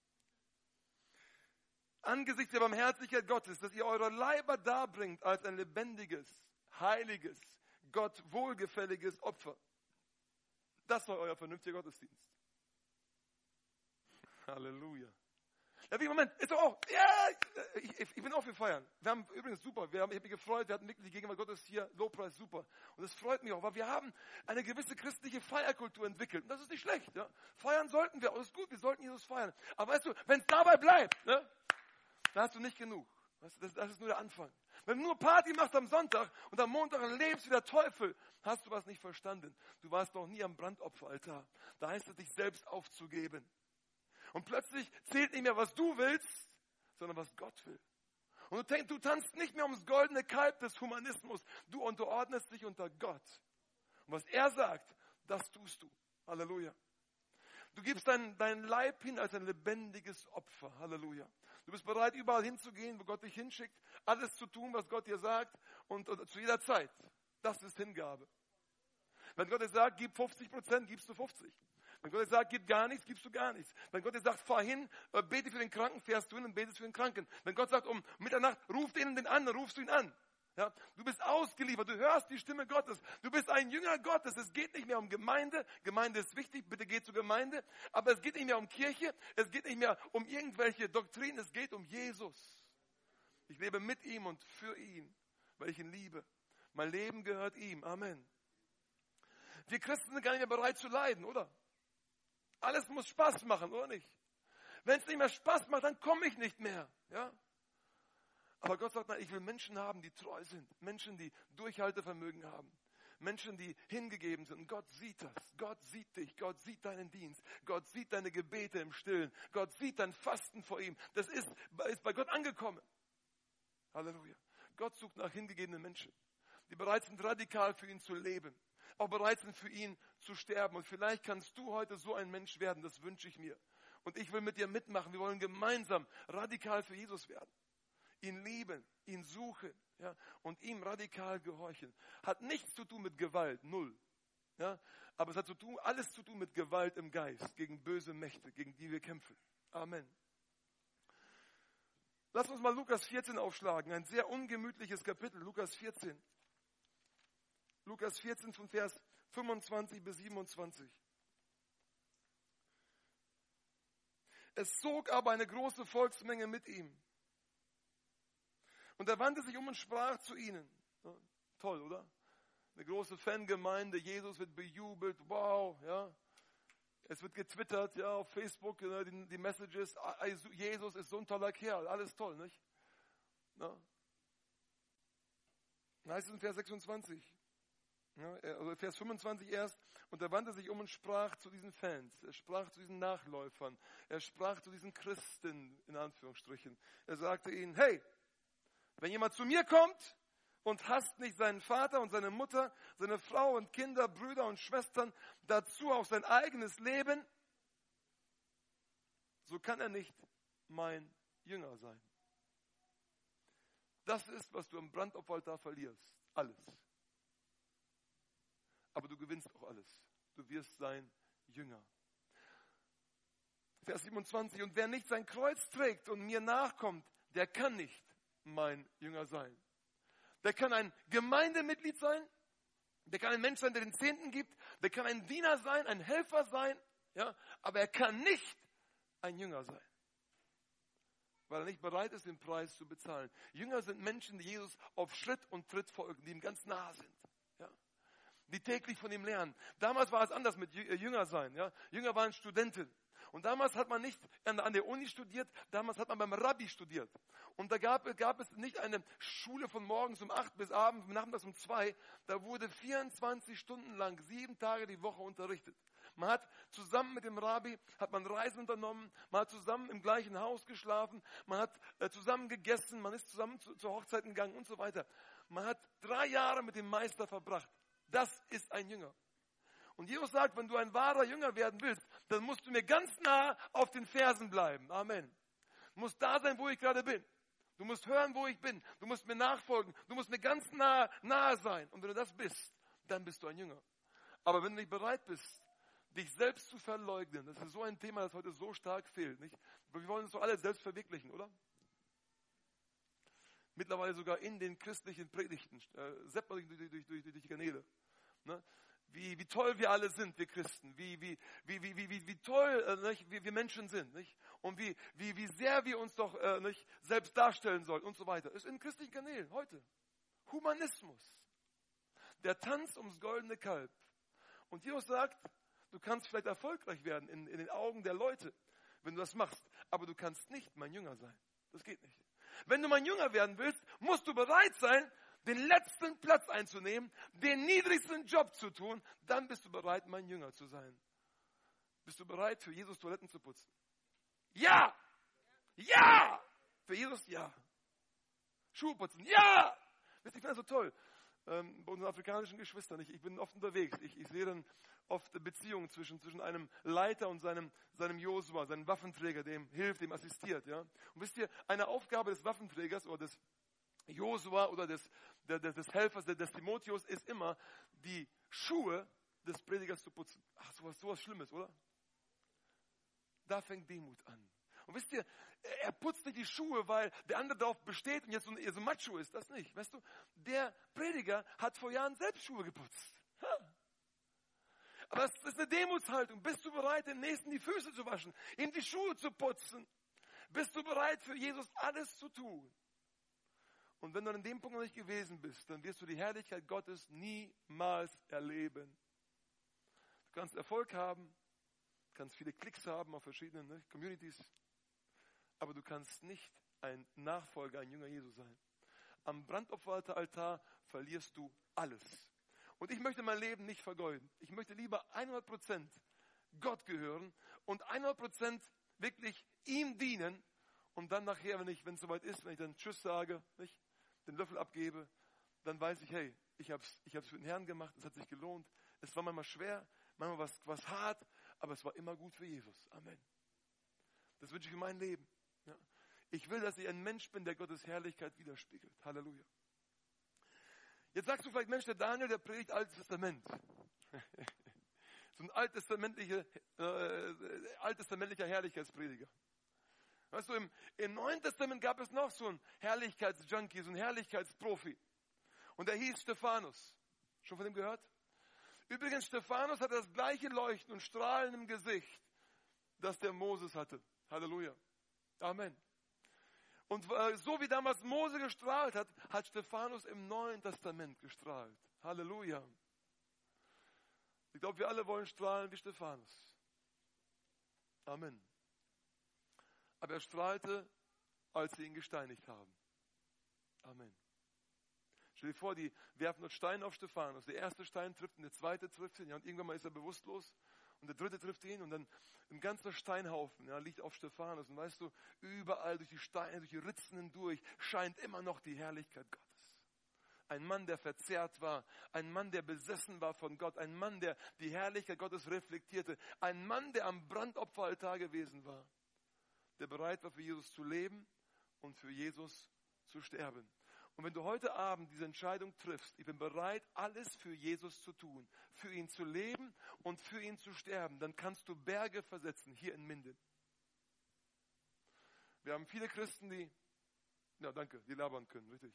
Speaker 1: angesichts der Barmherzigkeit Gottes, dass ihr eure Leiber darbringt als ein lebendiges, heiliges, Gott wohlgefälliges Opfer. Das soll euer vernünftiger Gottesdienst. Halleluja. Ja, wie, Moment, ist doch auch, ja, ich, ich bin auch für Feiern. Wir haben übrigens super, wir haben, ich habe mich gefreut, wir hatten wirklich die Gegenwart Gottes hier, Lobpreis, super. Und das freut mich auch, weil wir haben eine gewisse christliche Feierkultur entwickelt. Und das ist nicht schlecht, ja. Feiern sollten wir, alles gut, wir sollten Jesus feiern. Aber weißt du, wenn es dabei bleibt, ne, dann hast du nicht genug. Weißt du, das, das ist nur der Anfang. Wenn du nur Party machst am Sonntag und am Montag lebst wie der Teufel, hast du was nicht verstanden. Du warst noch nie am Brandopferaltar. Da heißt es, dich selbst aufzugeben. Und plötzlich zählt nicht mehr, was du willst, sondern was Gott will. Und du, denkst, du tanzt nicht mehr ums goldene Kalb des Humanismus. Du unterordnest dich unter Gott. Und was er sagt, das tust du. Halleluja. Du gibst deinen dein Leib hin als ein lebendiges Opfer. Halleluja. Du bist bereit, überall hinzugehen, wo Gott dich hinschickt. Alles zu tun, was Gott dir sagt. Und, und zu jeder Zeit. Das ist Hingabe. Wenn Gott dir sagt, gib fünfzig Prozent, gibst du fünfzig. Wenn Gott dir sagt, gib gar nichts, gibst du gar nichts. Wenn Gott dir sagt, fahr hin, bete für den Kranken, fährst du hin und betest für den Kranken. Wenn Gott sagt, um Mitternacht, ruf den den an, dann rufst du ihn an. Ja, du bist ausgeliefert, du hörst die Stimme Gottes. Du bist ein Jünger Gottes. Es geht nicht mehr um Gemeinde. Gemeinde ist wichtig, bitte geh zur Gemeinde. Aber es geht nicht mehr um Kirche. Es geht nicht mehr um irgendwelche Doktrinen. Es geht um Jesus. Ich lebe mit ihm und für ihn, weil ich ihn liebe. Mein Leben gehört ihm. Amen. Wir Christen sind gar nicht mehr bereit zu leiden, oder? Alles muss Spaß machen, oder nicht? Wenn es nicht mehr Spaß macht, dann komme ich nicht mehr. Ja? Aber Gott sagt, nein, ich will Menschen haben, die treu sind. Menschen, die Durchhaltevermögen haben. Menschen, die hingegeben sind. Und Gott sieht das. Gott sieht dich. Gott sieht deinen Dienst. Gott sieht deine Gebete im Stillen. Gott sieht dein Fasten vor ihm. Das ist, ist bei Gott angekommen. Halleluja. Gott sucht nach hingegebenen Menschen, die bereit sind, radikal für ihn zu leben. Auch bereit sind, für ihn zu sterben. Und vielleicht kannst du heute so ein Mensch werden, das wünsche ich mir. Und ich will mit dir mitmachen. Wir wollen gemeinsam radikal für Jesus werden. Ihn lieben, ihn suchen, ja, und ihm radikal gehorchen. Hat nichts zu tun mit Gewalt, null. Ja, aber es hat zu tun, alles zu tun mit Gewalt im Geist, gegen böse Mächte, gegen die wir kämpfen. Amen. Lass uns mal Lukas vierzehn aufschlagen, ein sehr ungemütliches Kapitel, Lukas vierzehn. Lukas vierzehn von Vers fünfundzwanzig bis siebenundzwanzig. Es zog aber eine große Volksmenge mit ihm. Und er wandte sich um und sprach zu ihnen. Ja, toll, oder? Eine große Fangemeinde, Jesus wird bejubelt, wow, ja. Es wird getwittert, ja, auf Facebook, ja, die, die Messages, Jesus ist so ein toller Kerl, alles toll, nicht? Ja. Da heißt es in Vers sechsundzwanzig, ja, also Vers fünfundzwanzig erst, und er wandte sich um und sprach zu diesen Fans, er sprach zu diesen Nachläufern, er sprach zu diesen Christen, in Anführungsstrichen. Er sagte ihnen, hey, wenn jemand zu mir kommt und hasst nicht seinen Vater und seine Mutter, seine Frau und Kinder, Brüder und Schwestern, dazu auch sein eigenes Leben, so kann er nicht mein Jünger sein. Das ist, was du am Brandopferaltar verlierst. Alles. Aber du gewinnst auch alles. Du wirst sein Jünger. Vers siebenundzwanzig. Und wer nicht sein Kreuz trägt und mir nachkommt, der kann nicht mein Jünger sein. Der kann ein Gemeindemitglied sein. Der kann ein Mensch sein, der den Zehnten gibt. Der kann ein Diener sein, ein Helfer sein. Ja, aber er kann nicht ein Jünger sein. Weil er nicht bereit ist, den Preis zu bezahlen. Jünger sind Menschen, die Jesus auf Schritt und Tritt folgen, die ihm ganz nah sind. Ja? Die täglich von ihm lernen. Damals war es anders mit Jünger sein. Ja? Jünger waren Studenten. Und damals hat man nicht an der Uni studiert, damals hat man beim Rabbi studiert. Und da gab, gab es nicht eine Schule von morgens um acht bis abends, nachmittags um zwei. Da wurde vierundzwanzig Stunden lang, sieben Tage die Woche unterrichtet. Man hat zusammen mit dem Rabbi, hat man Reisen unternommen, man hat zusammen im gleichen Haus geschlafen, man hat äh, zusammen gegessen, man ist zusammen zu, zur Hochzeit gegangen und so weiter. Man hat drei Jahre mit dem Meister verbracht. Das ist ein Jünger. Und Jesus sagt, wenn du ein wahrer Jünger werden willst, dann musst du mir ganz nah auf den Fersen bleiben. Amen. Du musst da sein, wo ich gerade bin. Du musst hören, wo ich bin. Du musst mir nachfolgen. Du musst mir ganz nah, nahe sein. Und wenn du das bist, dann bist du ein Jünger. Aber wenn du nicht bereit bist, dich selbst zu verleugnen, das ist so ein Thema, das heute so stark fehlt, nicht? Wir wollen uns doch alle selbst verwirklichen, oder? Mittlerweile sogar in den christlichen Predigten, äh, seppt man durch, durch, durch, durch die Kanäle. Ne? Wie, wie toll wir alle sind, wir Christen, wie, wie, wie, wie, wie, wie, wie toll äh, nicht? Wir, wir Menschen sind, nicht? Und wie, wie, wie sehr wir uns doch äh, nicht selbst darstellen sollen und so weiter. Ist in christlichen Kanälen heute. Humanismus. Der Tanz ums goldene Kalb. Und Jesus sagt, du kannst vielleicht erfolgreich werden in, in den Augen der Leute, wenn du das machst, aber du kannst nicht mein Jünger sein. Das geht nicht. Wenn du mein Jünger werden willst, musst du bereit sein, den letzten Platz einzunehmen, den niedrigsten Job zu tun, dann bist du bereit, mein Jünger zu sein. Bist du bereit, für Jesus Toiletten zu putzen? Ja! Ja! Für Jesus, ja. Schuhe putzen, ja! Wisst ihr, ich finde das so toll. Ähm, bei unseren afrikanischen Geschwistern, ich, ich bin oft unterwegs, ich, ich sehe dann oft Beziehungen zwischen, zwischen einem Leiter und seinem, seinem Josua, seinem Waffenträger, dem hilft, dem assistiert. Ja? Und wisst ihr, eine Aufgabe des Waffenträgers oder des Josua oder des, des, des Helfers, des Timotheus ist immer, die Schuhe des Predigers zu putzen. Ach, sowas, sowas Schlimmes, oder? Da fängt Demut an. Und wisst ihr, er putzt nicht die Schuhe, weil der andere darauf besteht und jetzt so, so macho ist. Das nicht. Weißt du, der Prediger hat vor Jahren selbst Schuhe geputzt. Ha. Aber das ist eine Demutshaltung. Bist du bereit, dem Nächsten die Füße zu waschen, ihm die Schuhe zu putzen? Bist du bereit, für Jesus alles zu tun? Und wenn du an dem Punkt noch nicht gewesen bist, dann wirst du die Herrlichkeit Gottes niemals erleben. Du kannst Erfolg haben, kannst viele Klicks haben auf verschiedenen ne, Communities, aber du kannst nicht ein Nachfolger, ein Jünger Jesu sein. Am Brandopferaltar verlierst du alles. Und ich möchte mein Leben nicht vergeuden. Ich möchte lieber hundert Prozent Gott gehören und hundert Prozent wirklich ihm dienen und dann nachher, wenn ich, wenn es soweit ist, wenn ich dann Tschüss sage, nicht, den Löffel abgebe, dann weiß ich, hey, ich habe es ich hab's für den Herrn gemacht, es hat sich gelohnt. Es war manchmal schwer, manchmal was, was hart, aber es war immer gut für Jesus. Amen. Das wünsche ich für mein Leben. Ja. Ich will, dass ich ein Mensch bin, der Gottes Herrlichkeit widerspiegelt. Halleluja. Jetzt sagst du vielleicht, Mensch, der Daniel, der predigt Altes Testament. So ein alttestamentlicher, äh, alttestamentlicher Herrlichkeitsprediger. Weißt du, im, im Neuen Testament gab es noch so einen Herrlichkeitsjunkie, so einen Herrlichkeitsprofi. Und der hieß Stephanus. Schon von dem gehört? Übrigens, Stephanus hatte das gleiche Leuchten und Strahlen im Gesicht, das der Moses hatte. Halleluja. Amen. Und so wie damals Mose gestrahlt hat, hat Stephanus im Neuen Testament gestrahlt. Halleluja. Ich glaube, wir alle wollen strahlen wie Stephanus. Amen. Aber er strahlte, als sie ihn gesteinigt haben. Amen. Stell dir vor, die werfen dort Steine auf Stephanus. Der erste Stein trifft ihn, der zweite trifft ihn, ja, und irgendwann mal ist er bewusstlos. Und der dritte trifft ihn und dann ein ganzer Steinhaufen, ja, liegt auf Stephanus. Und weißt du, überall durch die Steine, durch die Ritzen hindurch scheint immer noch die Herrlichkeit Gottes. Ein Mann, der verzerrt war, ein Mann, der besessen war von Gott, ein Mann, der die Herrlichkeit Gottes reflektierte, ein Mann, der am Brandopferaltar gewesen war, der bereit war, für Jesus zu leben und für Jesus zu sterben. Und wenn du heute Abend diese Entscheidung triffst, ich bin bereit, alles für Jesus zu tun, für ihn zu leben und für ihn zu sterben, dann kannst du Berge versetzen, hier in Minden. Wir haben viele Christen, die, ja danke, die labern können, richtig.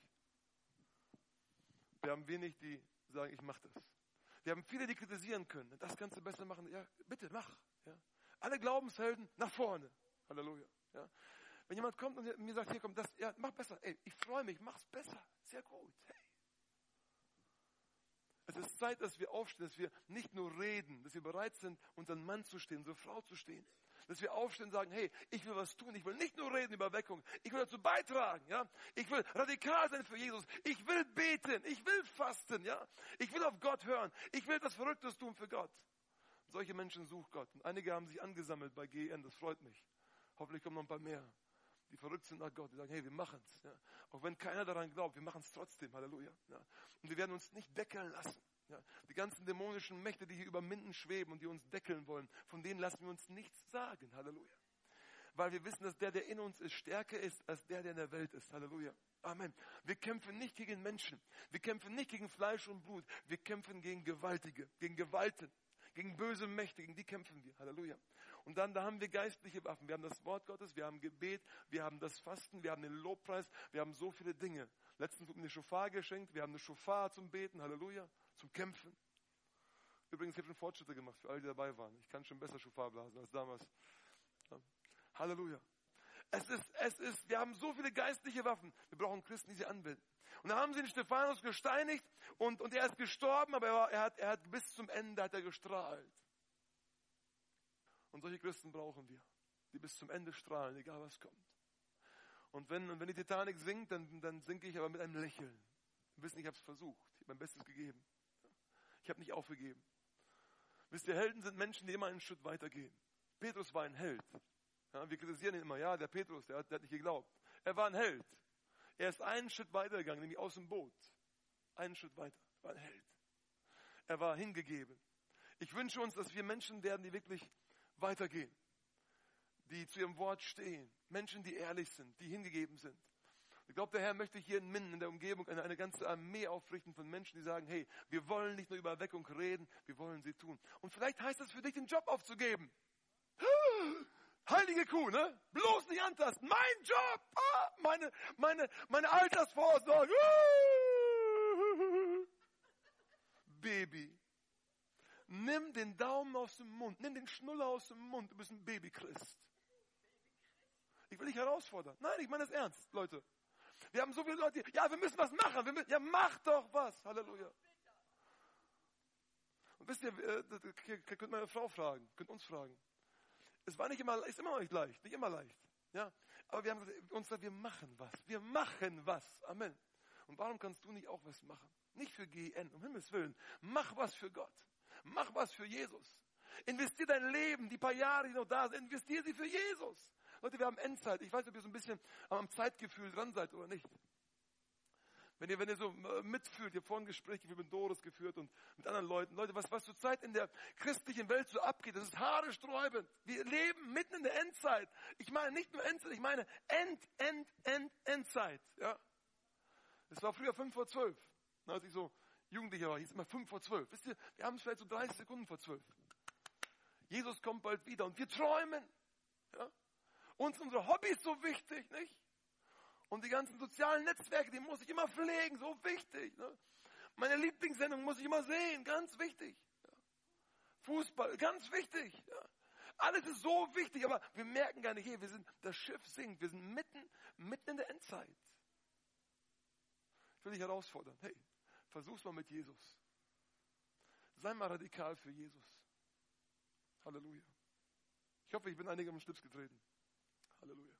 Speaker 1: Wir haben wenig, die sagen, ich mache das. Wir haben viele, die kritisieren können. Das kannst du besser machen. Ja, bitte, mach. Ja. Alle Glaubenshelden nach vorne. Halleluja. Ja. Wenn jemand kommt und mir sagt, hier kommt das, ja, mach besser. Ey, ich freue mich, mach's besser. Sehr gut. Hey. Es ist Zeit, dass wir aufstehen, dass wir nicht nur reden, dass wir bereit sind, unseren Mann zu stehen, unsere Frau zu stehen. Dass wir aufstehen und sagen, hey, ich will was tun. Ich will nicht nur reden über Erweckung. Ich will dazu beitragen, ja. Ich will radikal sein für Jesus. Ich will beten. Ich will fasten, ja. Ich will auf Gott hören. Ich will etwas Verrücktes tun für Gott. Und solche Menschen sucht Gott. Und einige haben sich angesammelt bei G N. Das freut mich. Hoffentlich kommen noch ein paar mehr, die verrückt sind nach Gott, die sagen, hey, wir machen's. Ja. Auch wenn keiner daran glaubt, wir machen's trotzdem, Halleluja. Ja. Und wir werden uns nicht deckeln lassen. Ja. Die ganzen dämonischen Mächte, die hier über Minden schweben und die uns deckeln wollen, von denen lassen wir uns nichts sagen, Halleluja. Weil wir wissen, dass der, der in uns ist, stärker ist, als der, der in der Welt ist, Halleluja. Amen. Wir kämpfen nicht gegen Menschen, wir kämpfen nicht gegen Fleisch und Blut, wir kämpfen gegen Gewaltige, gegen Gewalten. Gegen böse Mächte, gegen die kämpfen wir. Halleluja. Und dann, da haben wir geistliche Waffen. Wir haben das Wort Gottes, wir haben Gebet, wir haben das Fasten, wir haben den Lobpreis, wir haben so viele Dinge. Letztens wurde mir eine Schofar geschenkt, wir haben eine Schofar zum Beten, Halleluja, zum Kämpfen. Übrigens, ich habe schon Fortschritte gemacht für alle, die dabei waren. Ich kann schon besser Schofar blasen als damals. Ja. Halleluja. Es ist, es ist, wir haben so viele geistliche Waffen. Wir brauchen Christen, die sie anwenden. Und dann haben sie den Stephanus gesteinigt und, und er ist gestorben, aber er, war, er, hat, er hat bis zum Ende hat er gestrahlt. Und solche Christen brauchen wir, die bis zum Ende strahlen, egal was kommt. Und wenn, und wenn die Titanic sinkt, dann, dann sinke ich aber mit einem Lächeln. Wir wissen, ich habe es versucht, ich habe mein Bestes gegeben. Ich habe nicht aufgegeben. Wisst ihr, Helden sind Menschen, die immer einen Schritt weitergehen. Petrus war ein Held. Ja, wir kritisieren ihn immer, ja, der Petrus, der hat, der hat nicht geglaubt. Er war ein Held. Er ist einen Schritt weitergegangen, nämlich aus dem Boot. Einen Schritt weiter. Er war ein Held. Er war hingegeben. Ich wünsche uns, dass wir Menschen werden, die wirklich weitergehen. Die zu ihrem Wort stehen. Menschen, die ehrlich sind, die hingegeben sind. Ich glaube, der Herr möchte hier in Minden, in der Umgebung, eine, eine ganze Armee aufrichten von Menschen, die sagen, hey, wir wollen nicht nur über Erweckung reden, wir wollen sie tun. Und vielleicht heißt das für dich, den Job aufzugeben. Heilige Kuh, ne? Bloß nicht antasten. Mein Job, ah, meine, meine, meine Altersvorsorge. Baby. Nimm den Daumen aus dem Mund, nimm den Schnuller aus dem Mund, du bist ein Babychrist. Ich will dich herausfordern. Nein, ich meine das ernst, Leute. Wir haben so viele Leute, ja, wir müssen was machen. Wir müssen, ja, mach doch was. Halleluja. Und wisst ihr, ihr könnt meine Frau fragen, könnt uns fragen. Es war nicht immer, ist immer noch nicht leicht, nicht immer leicht. Ja, aber wir haben uns gesagt, wir machen was. Wir machen was. Amen. Und warum kannst du nicht auch was machen? Nicht für G N, um Himmels Willen. Mach was für Gott. Mach was für Jesus. Investier dein Leben, die paar Jahre, die noch da sind, investier sie für Jesus. Leute, wir haben Endzeit. Ich weiß nicht, ob ihr so ein bisschen am Zeitgefühl dran seid oder nicht. Wenn ihr, wenn ihr so mitfühlt, ihr habt vorhin Gespräche mit Doris geführt und mit anderen Leuten. Leute, was, was zurzeit in der christlichen Welt so abgeht, das ist haaresträubend. Wir leben mitten in der Endzeit. Ich meine nicht nur Endzeit, ich meine End, End, End, Endzeit. Ja. Es war früher fünf vor zwölf. Als ich so Jugendlicher war, hieß es immer fünf vor zwölf. Wisst ihr, wir haben es vielleicht so dreißig Sekunden vor zwölf. Jesus kommt bald wieder und wir träumen. Ja. Uns unsere Hobbys so wichtig, nicht? Und die ganzen sozialen Netzwerke, die muss ich immer pflegen, so wichtig. Ne? Meine Lieblingssendung muss ich immer sehen, ganz wichtig. Ja. Fußball, ganz wichtig. Ja. Alles ist so wichtig, aber wir merken gar nicht, hey, wir sind, das Schiff sinkt, wir sind mitten, mitten in der Endzeit. Ich will dich herausfordern, hey, versuch's mal mit Jesus. Sei mal radikal für Jesus. Halleluja. Ich hoffe, ich bin einigen am Schlips getreten. Halleluja.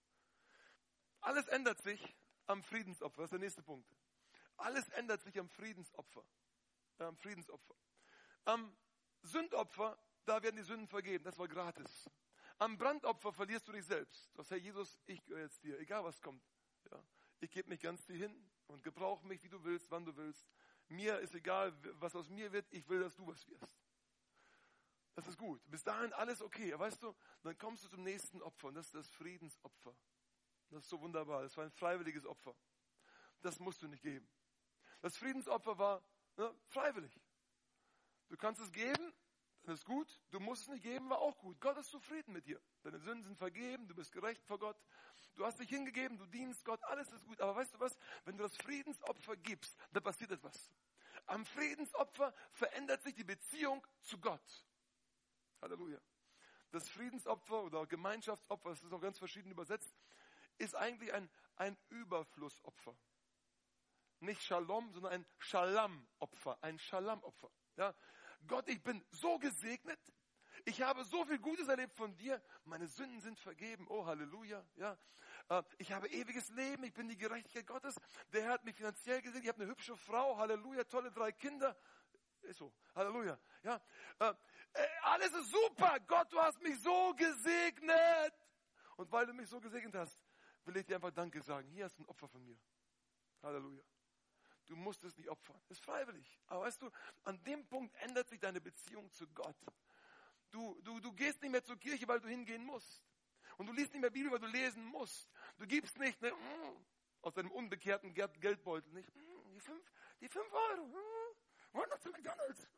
Speaker 1: Alles ändert sich am Friedensopfer. Das ist der nächste Punkt. Alles ändert sich am Friedensopfer. Ja, am Friedensopfer. Am Sündopfer, da werden die Sünden vergeben. Das war gratis. Am Brandopfer verlierst du dich selbst. Du sagst, Herr Jesus, ich gehöre jetzt dir, egal was kommt. Ja, ich gebe mich ganz dir hin und gebrauche mich, wie du willst, wann du willst. Mir ist egal, was aus mir wird. Ich will, dass du was wirst. Das ist gut. Bis dahin alles okay. Weißt du, dann kommst du zum nächsten Opfer und das ist das Friedensopfer. Das ist so wunderbar. Das war ein freiwilliges Opfer. Das musst du nicht geben. Das Friedensopfer war ne, freiwillig. Du kannst es geben, dann ist gut. Du musst es nicht geben, war auch gut. Gott ist zufrieden mit dir. Deine Sünden sind vergeben, du bist gerecht vor Gott. Du hast dich hingegeben, du dienst Gott, alles ist gut. Aber weißt du was? Wenn du das Friedensopfer gibst, dann passiert etwas. Am Friedensopfer verändert sich die Beziehung zu Gott. Halleluja. Das Friedensopfer oder Gemeinschaftsopfer, das ist auch ganz verschieden übersetzt, ist eigentlich ein, ein Überflussopfer. Nicht Shalom, sondern ein Shalom-Opfer. Ein Shalom-Opfer. Ja? Gott, ich bin so gesegnet. Ich habe so viel Gutes erlebt von dir. Meine Sünden sind vergeben. Oh, Halleluja. Ja? Ich habe ewiges Leben. Ich bin die Gerechtigkeit Gottes. Der Herr hat mich finanziell gesegnet. Ich habe eine hübsche Frau. Halleluja. Tolle drei Kinder. Ist so. Halleluja. Ja? Alles ist super. Gott, du hast mich so gesegnet. Und weil du mich so gesegnet hast, will ich dir einfach Danke sagen. Hier hast du ein Opfer von mir. Halleluja. Du musst es nicht opfern. Das ist freiwillig. Aber weißt du, an dem Punkt ändert sich deine Beziehung zu Gott. Du, du, du gehst nicht mehr zur Kirche, weil du hingehen musst. Und du liest nicht mehr Bibel, weil du lesen musst. Du gibst nicht ne, aus deinem unbekehrten Geldbeutel nicht. Die fünf, die fünf Euro. Wollen noch zu McDonalds.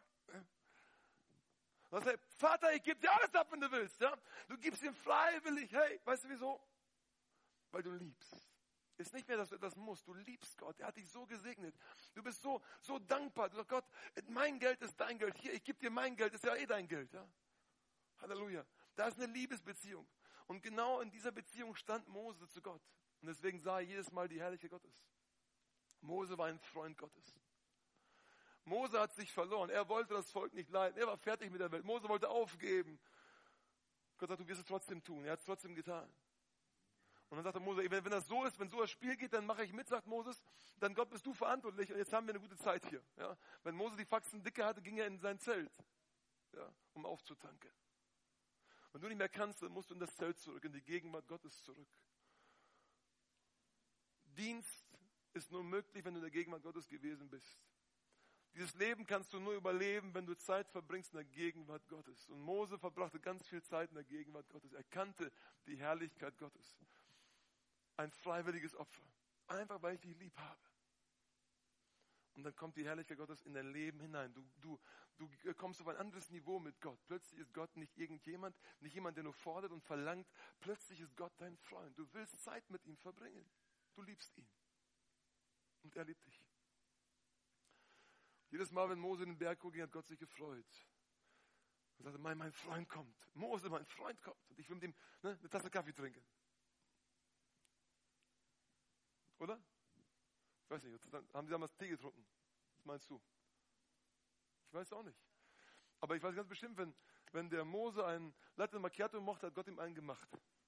Speaker 1: Du sagst, hey, Vater, ich gebe dir alles ab, wenn du willst. Ja? Du gibst ihm freiwillig. Hey, weißt du wieso? Weil du liebst. Ist nicht mehr, dass du etwas musst. Du liebst Gott. Er hat dich so gesegnet. Du bist so, so dankbar. Du sagst, Gott, mein Geld ist dein Geld. Hier, ich gebe dir mein Geld. Ist ja eh dein Geld. Ja? Halleluja. Da ist eine Liebesbeziehung. Und genau in dieser Beziehung stand Mose zu Gott. Und deswegen sah er jedes Mal die Herrlichkeit Gottes. Mose war ein Freund Gottes. Mose hat sich verloren. Er wollte das Volk nicht leiten. Er war fertig mit der Welt. Mose wollte aufgeben. Gott sagt, du wirst es trotzdem tun. Er hat es trotzdem getan. Und dann sagt der Mose, wenn, wenn das so ist, wenn so das Spiel geht, dann mache ich mit, sagt Moses, dann Gott bist du verantwortlich und jetzt haben wir eine gute Zeit hier. Ja? Wenn Mose die Faxen dicke hatte, ging er in sein Zelt, ja, um aufzutanken. Wenn du nicht mehr kannst, dann musst du in das Zelt zurück, in die Gegenwart Gottes zurück. Dienst ist nur möglich, wenn du in der Gegenwart Gottes gewesen bist. Dieses Leben kannst du nur überleben, wenn du Zeit verbringst in der Gegenwart Gottes. Und Mose verbrachte ganz viel Zeit in der Gegenwart Gottes. Er kannte die Herrlichkeit Gottes. Ein freiwilliges Opfer. Einfach, weil ich dich lieb habe. Und dann kommt die Herrlichkeit Gottes in dein Leben hinein. Du, du, du kommst auf ein anderes Niveau mit Gott. Plötzlich ist Gott nicht irgendjemand, nicht jemand, der nur fordert und verlangt. Plötzlich ist Gott dein Freund. Du willst Zeit mit ihm verbringen. Du liebst ihn. Und er liebt dich. Jedes Mal, wenn Mose in den Berg ging, hat Gott sich gefreut. Und sagte, mein, mein Freund kommt. Mose, mein Freund kommt. Und ich will mit ihm ne, eine Tasse Kaffee trinken. Oder? Ich weiß nicht, dann haben sie damals Tee getrunken. Was meinst du? Ich weiß auch nicht. Aber ich weiß ganz bestimmt, wenn, wenn der Mose einen Latte Macchiato mochte, hat Gott ihm einen gemacht.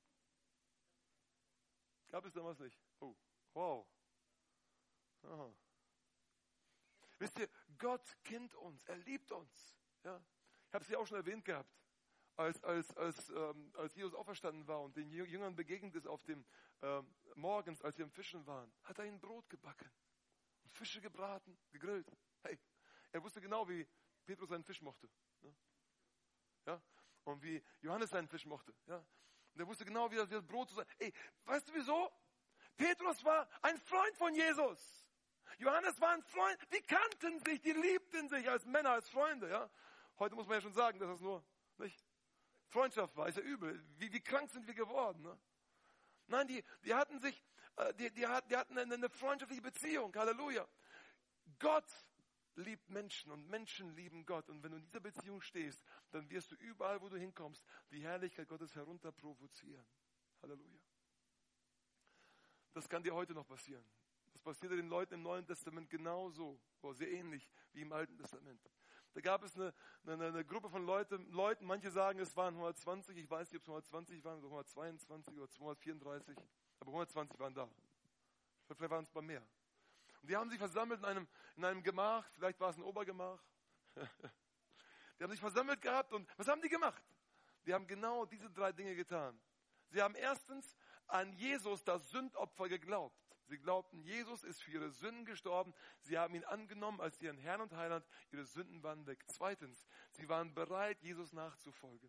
Speaker 1: Gab es damals nicht. Oh, wow. Aha. Wisst ihr, Gott kennt uns, er liebt uns. Ja? Ich habe es ja auch schon erwähnt gehabt, als, als, als, ähm, als Jesus auferstanden war und den Jüngern begegnet ist auf dem ähm, morgens, als sie am Fischen waren, hat er ihnen Brot gebacken und Fische gebraten, gegrillt. Hey, er wusste genau, wie Petrus seinen Fisch mochte. Ne? Ja? Und wie Johannes seinen Fisch mochte. Ja? Und er wusste genau, wie das, wie das Brot zu sein. Ey, weißt du wieso? Petrus war ein Freund von Jesus. Johannes war ein Freund, die kannten sich, die liebten sich als Männer, als Freunde. Ja? Heute muss man ja schon sagen, dass das nur nicht Freundschaft war, ist ja übel. Wie, wie krank sind wir geworden? Ne? Nein, die, die hatten sich, die, die, die hatten eine, eine freundschaftliche Beziehung. Halleluja. Gott liebt Menschen und Menschen lieben Gott. Und wenn du in dieser Beziehung stehst, dann wirst du überall, wo du hinkommst, die Herrlichkeit Gottes herunterprovozieren. Halleluja. Das kann dir heute noch passieren. Das passierte den Leuten im Neuen Testament genauso, oder sehr ähnlich wie im Alten Testament. Da gab es eine, eine, eine Gruppe von Leute, Leuten, manche sagen, es waren hundertzwanzig, ich weiß nicht, ob es hundertzwanzig waren, oder hundertzweiundzwanzig oder zweihundertvierunddreißig, aber hundertzwanzig waren da. Vielleicht waren es ein paar mehr. Und die haben sich versammelt in einem, in einem Gemach, vielleicht war es ein Obergemach. Die haben sich versammelt gehabt und was haben die gemacht? Die haben genau diese drei Dinge getan. Sie haben erstens an Jesus, das Sündopfer, geglaubt. Sie glaubten, Jesus ist für ihre Sünden gestorben. Sie haben ihn angenommen als ihren Herrn und Heiland. Ihre Sünden waren weg. Zweitens, sie waren bereit, Jesus nachzufolgen.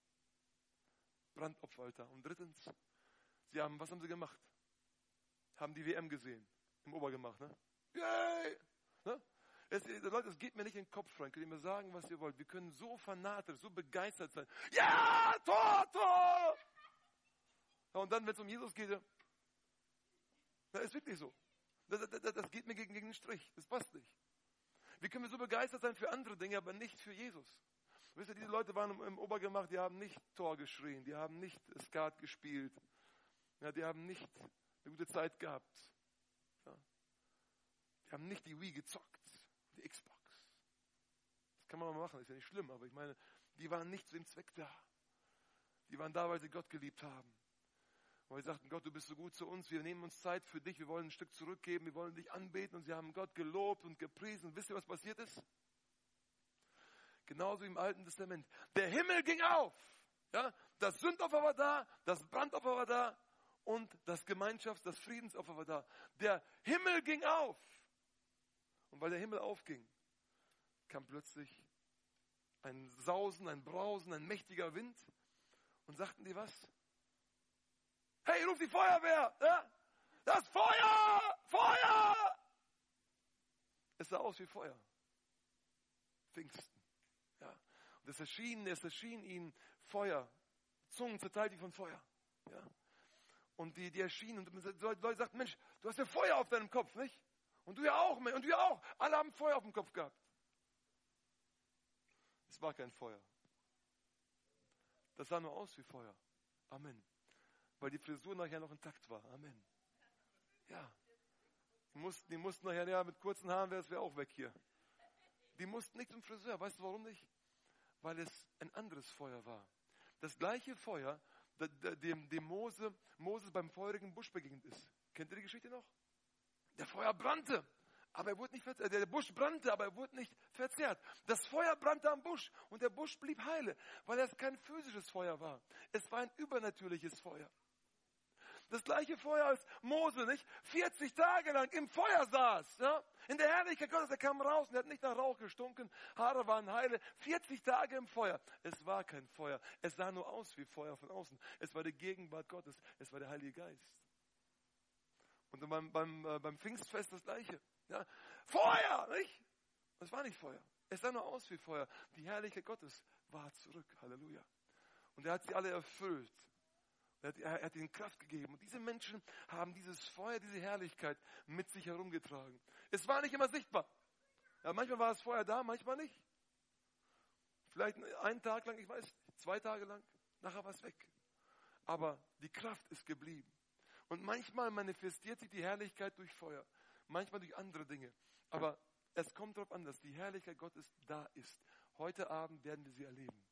Speaker 1: Brandopferaltar. Und drittens, sie haben, was haben sie gemacht? Haben die W M gesehen. Im Obergemach, ne? Yay! Ne? Es, Leute, es geht mir nicht in den Kopf rein. Könnt ihr mir sagen, was ihr wollt? Wir können so fanatisch, so begeistert sein. Ja, Tor, Tor! Ja, und dann, wenn es um Jesus geht, ja, das ist wirklich so. Das, das, das geht mir gegen, gegen den Strich. Das passt nicht. Wie können wir so begeistert sein für andere Dinge, aber nicht für Jesus? Wisst ihr, diese Leute waren im, im Obergemach, die haben nicht Tor geschrien, die haben nicht Skat gespielt, ja, die haben nicht eine gute Zeit gehabt. Ja. Die haben nicht die Wii gezockt, die Xbox. Das kann man mal machen, ist ja nicht schlimm, aber ich meine, die waren nicht zu dem Zweck da. Die waren da, weil sie Gott geliebt haben. Weil sie sagten, Gott, du bist so gut zu uns, wir nehmen uns Zeit für dich, wir wollen ein Stück zurückgeben, wir wollen dich anbeten. Und sie haben Gott gelobt und gepriesen. Und wisst ihr, was passiert ist? Genauso wie im Alten Testament. Der Himmel ging auf. Ja? Das Sündopfer war da, das Brandopfer war da und das Gemeinschafts-, das Friedensopfer war da. Der Himmel ging auf. Und weil der Himmel aufging, kam plötzlich ein Sausen, ein Brausen, ein mächtiger Wind. Und sagten die was? Hey, ruf die Feuerwehr! Ja? Das Feuer! Feuer! Es sah aus wie Feuer. Pfingsten. Ja. Und es erschien, es erschien ihnen Feuer. Zungen zerteilt wie von Feuer. Ja. Und die, die erschienen und die Leute sagten, Mensch, du hast ja Feuer auf deinem Kopf, nicht? Und du ja auch, und du ja auch. Alle haben Feuer auf dem Kopf gehabt. Es war kein Feuer. Das sah nur aus wie Feuer. Amen. Weil die Frisur nachher noch intakt war. Amen. Ja. Die mussten, die mussten nachher, ja, mit kurzen Haaren wäre es auch weg hier. Die mussten nicht zum Friseur. Weißt du warum nicht? Weil es ein anderes Feuer war. Das gleiche Feuer, dem, dem Mose, Moses beim feurigen Busch begegnet ist. Kennt ihr die Geschichte noch? Der Feuer brannte, aber er wurde nicht verzehrt. Der Busch brannte, aber er wurde nicht verzehrt. Das Feuer brannte am Busch und der Busch blieb heile, weil es kein physisches Feuer war. Es war ein übernatürliches Feuer. Das gleiche Feuer als Mose, nicht? vierzig Tage lang im Feuer saß, ja? In der Herrlichkeit Gottes, er kam raus und er hat nicht nach Rauch gestunken, Haare waren heile, vierzig Tage im Feuer. Es war kein Feuer, es sah nur aus wie Feuer von außen. Es war die Gegenwart Gottes, es war der Heilige Geist. Und beim, beim, äh, beim Pfingstfest das Gleiche, ja? Feuer, nicht? Es war nicht Feuer, es sah nur aus wie Feuer. Die Herrlichkeit Gottes war zurück, Halleluja. Und er hat sie alle erfüllt. Er hat, er hat ihnen Kraft gegeben. Und diese Menschen haben dieses Feuer, diese Herrlichkeit mit sich herumgetragen. Es war nicht immer sichtbar. Ja, manchmal war das Feuer da, manchmal nicht. Vielleicht einen Tag lang, ich weiß nicht, zwei Tage lang, nachher war es weg. Aber die Kraft ist geblieben. Und manchmal manifestiert sich die Herrlichkeit durch Feuer, manchmal durch andere Dinge. Aber es kommt darauf an, dass die Herrlichkeit Gottes da ist. Heute Abend werden wir sie erleben.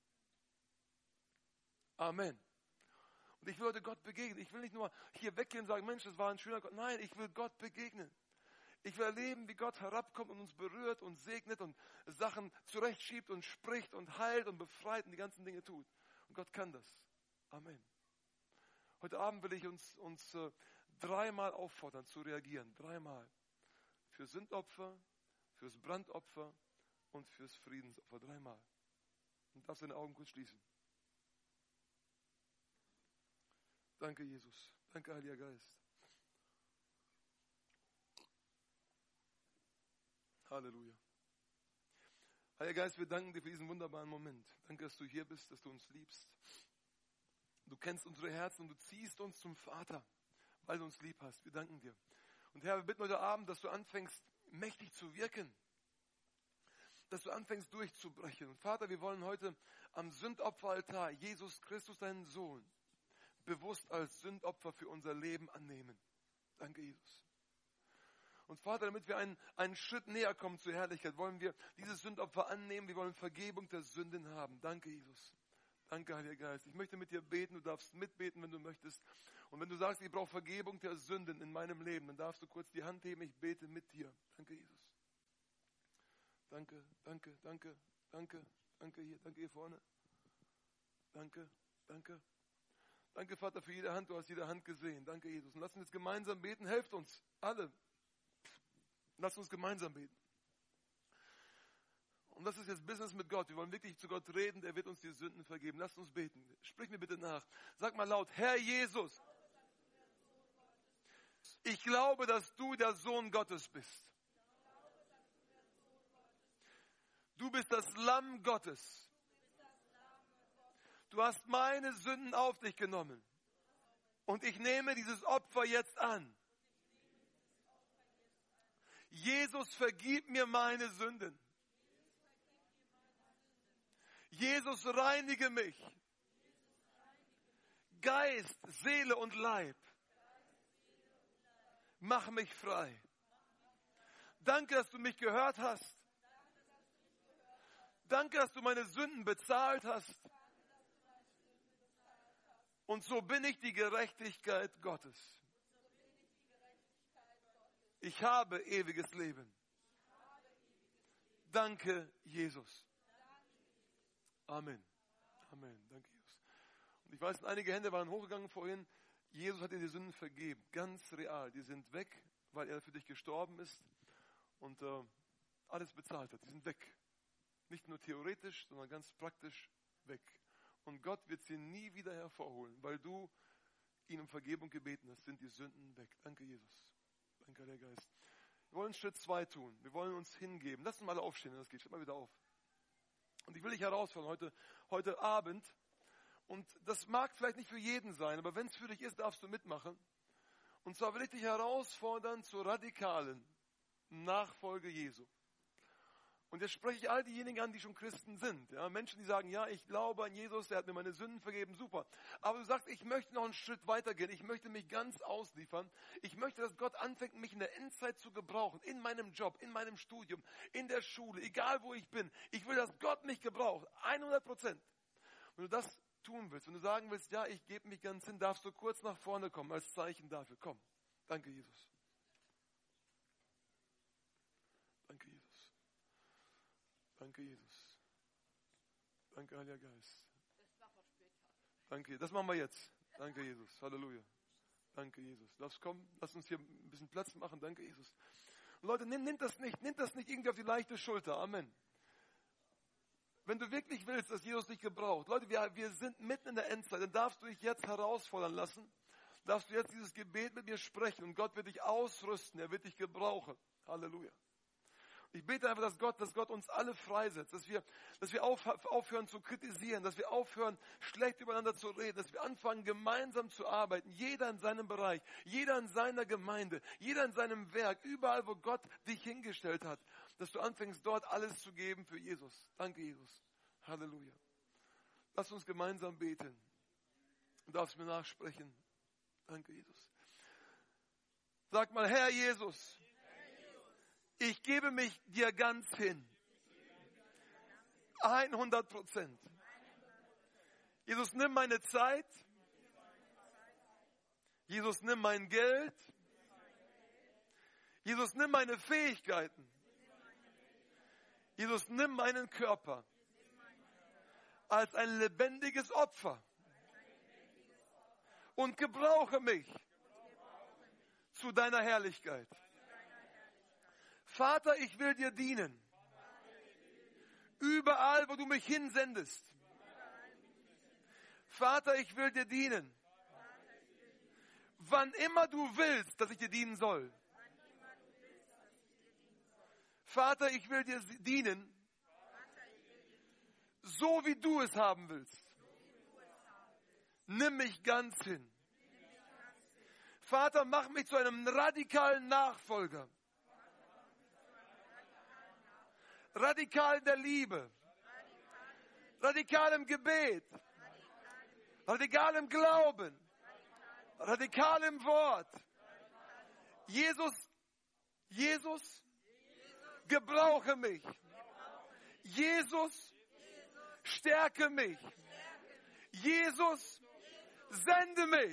Speaker 1: Amen. Und ich will heute Gott begegnen. Ich will nicht nur hier weggehen und sagen, Mensch, das war ein schöner Gott. Nein, ich will Gott begegnen. Ich will erleben, wie Gott herabkommt und uns berührt und segnet und Sachen zurechtschiebt und spricht und heilt und befreit und die ganzen Dinge tut. Und Gott kann das. Amen. Heute Abend will ich uns, uns äh, dreimal auffordern zu reagieren. Dreimal. Für Sündopfer, fürs Brandopfer und fürs Friedensopfer. Dreimal. Und darfst deine Augen kurz schließen. Danke, Jesus. Danke, Heiliger Geist. Halleluja. Heiliger Geist, wir danken dir für diesen wunderbaren Moment. Danke, dass du hier bist, dass du uns liebst. Du kennst unsere Herzen und du ziehst uns zum Vater, weil du uns lieb hast. Wir danken dir. Und Herr, wir bitten heute Abend, dass du anfängst, mächtig zu wirken. Dass du anfängst durchzubrechen. Und Vater, wir wollen heute am Sündopferaltar Jesus Christus, deinen Sohn, bewusst als Sündopfer für unser Leben annehmen. Danke, Jesus. Und Vater, damit wir einen, einen Schritt näher kommen zur Herrlichkeit, wollen wir dieses Sündopfer annehmen. Wir wollen Vergebung der Sünden haben. Danke, Jesus. Danke, Heiliger Geist. Ich möchte mit dir beten. Du darfst mitbeten, wenn du möchtest. Und wenn du sagst, ich brauche Vergebung der Sünden in meinem Leben, dann darfst du kurz die Hand heben. Ich bete mit dir. Danke, Jesus. Danke, danke, danke, danke, danke hier, danke hier vorne. Danke, danke. Danke, Vater, für jede Hand. Du hast jede Hand gesehen. Danke, Jesus. Und lass uns jetzt gemeinsam beten. Helft uns, alle. Lass uns gemeinsam beten. Und das ist jetzt Business mit Gott. Wir wollen wirklich zu Gott reden. Er wird uns die Sünden vergeben. Lass uns beten. Sprich mir bitte nach. Sag mal laut, Herr Jesus, ich glaube, dass du der Sohn Gottes bist. Du bist das Lamm Gottes. Du hast meine Sünden auf dich genommen. Und ich nehme dieses Opfer jetzt an. Jesus, vergib mir meine Sünden. Jesus, reinige mich. Geist, Seele und Leib. Mach mich frei. Danke, dass du mich gehört hast. Danke, dass du meine Sünden bezahlt hast. Und so bin ich die Gerechtigkeit Gottes. Ich habe ewiges Leben. Danke, Jesus. Amen. Amen. Danke, Jesus. Und ich weiß, einige Hände waren hochgegangen vorhin. Jesus hat dir die Sünden vergeben. Ganz real. Die sind weg, weil er für dich gestorben ist und äh, alles bezahlt hat. Die sind weg. Nicht nur theoretisch, sondern ganz praktisch weg. Und Gott wird sie nie wieder hervorholen, weil du ihn um Vergebung gebeten hast, sind die Sünden weg. Danke, Jesus. Danke, Heiliger Geist. Wir wollen Schritt zwei tun. Wir wollen uns hingeben. Lass uns mal alle aufstehen, wenn das geht. Steht mal wieder auf. Und ich will dich herausfordern heute, heute Abend. Und das mag vielleicht nicht für jeden sein, aber wenn es für dich ist, darfst du mitmachen. Und zwar will ich dich herausfordern zur radikalen Nachfolge Jesu. Und jetzt spreche ich all diejenigen an, die schon Christen sind. Ja, Menschen, die sagen, ja, ich glaube an Jesus, er hat mir meine Sünden vergeben, super. Aber du sagst, ich möchte noch einen Schritt weitergehen, ich möchte mich ganz ausliefern. Ich möchte, dass Gott anfängt, mich in der Endzeit zu gebrauchen, in meinem Job, in meinem Studium, in der Schule, egal wo ich bin. Ich will, dass Gott mich gebraucht, hundert Prozent. Wenn du das tun willst, wenn du sagen willst, ja, ich gebe mich ganz hin, darfst du kurz nach vorne kommen, als Zeichen dafür. Komm. Danke, Jesus. Danke, Jesus. Danke, Jesus. Danke, Heiliger Geist. Danke, das machen wir jetzt. Danke, Jesus. Halleluja. Danke, Jesus. Lass kommen, lass uns hier ein bisschen Platz machen. Danke, Jesus. Und Leute, nimm, nimm das nicht, nimm das nicht irgendwie auf die leichte Schulter. Amen. Wenn du wirklich willst, dass Jesus dich gebraucht, Leute, wir, wir sind mitten in der Endzeit, dann darfst du dich jetzt herausfordern lassen. Darfst du jetzt dieses Gebet mit mir sprechen und Gott wird dich ausrüsten, er wird dich gebrauchen. Halleluja. Ich bete einfach, dass Gott, dass Gott uns alle freisetzt, dass wir, dass wir auf, aufhören zu kritisieren, dass wir aufhören, schlecht übereinander zu reden, dass wir anfangen, gemeinsam zu arbeiten, jeder in seinem Bereich, jeder in seiner Gemeinde, jeder in seinem Werk, überall, wo Gott dich hingestellt hat, dass du anfängst, dort alles zu geben für Jesus. Danke, Jesus. Halleluja. Lass uns gemeinsam beten. Du darfst mir nachsprechen. Danke, Jesus. Sag mal, Herr Jesus, ich gebe mich dir ganz hin. hundert Prozent. Jesus, nimm meine Zeit. Jesus, nimm mein Geld. Jesus, nimm meine Fähigkeiten. Jesus, nimm meinen Körper als ein lebendiges Opfer und gebrauche mich zu deiner Herrlichkeit. Vater, ich will dir dienen. Überall, wo du mich hinsendest. Vater, ich will dir dienen. Wann immer du willst, dass ich dir dienen soll. Vater, ich will dir dienen, so wie du es haben willst. Nimm mich ganz hin. Vater, mach mich zu einem radikalen Nachfolger radikal in der Liebe, radikal im Gebet, radikal im Glauben, radikal im Wort. Jesus, Jesus, gebrauche mich. Jesus, stärke mich. Jesus, sende mich.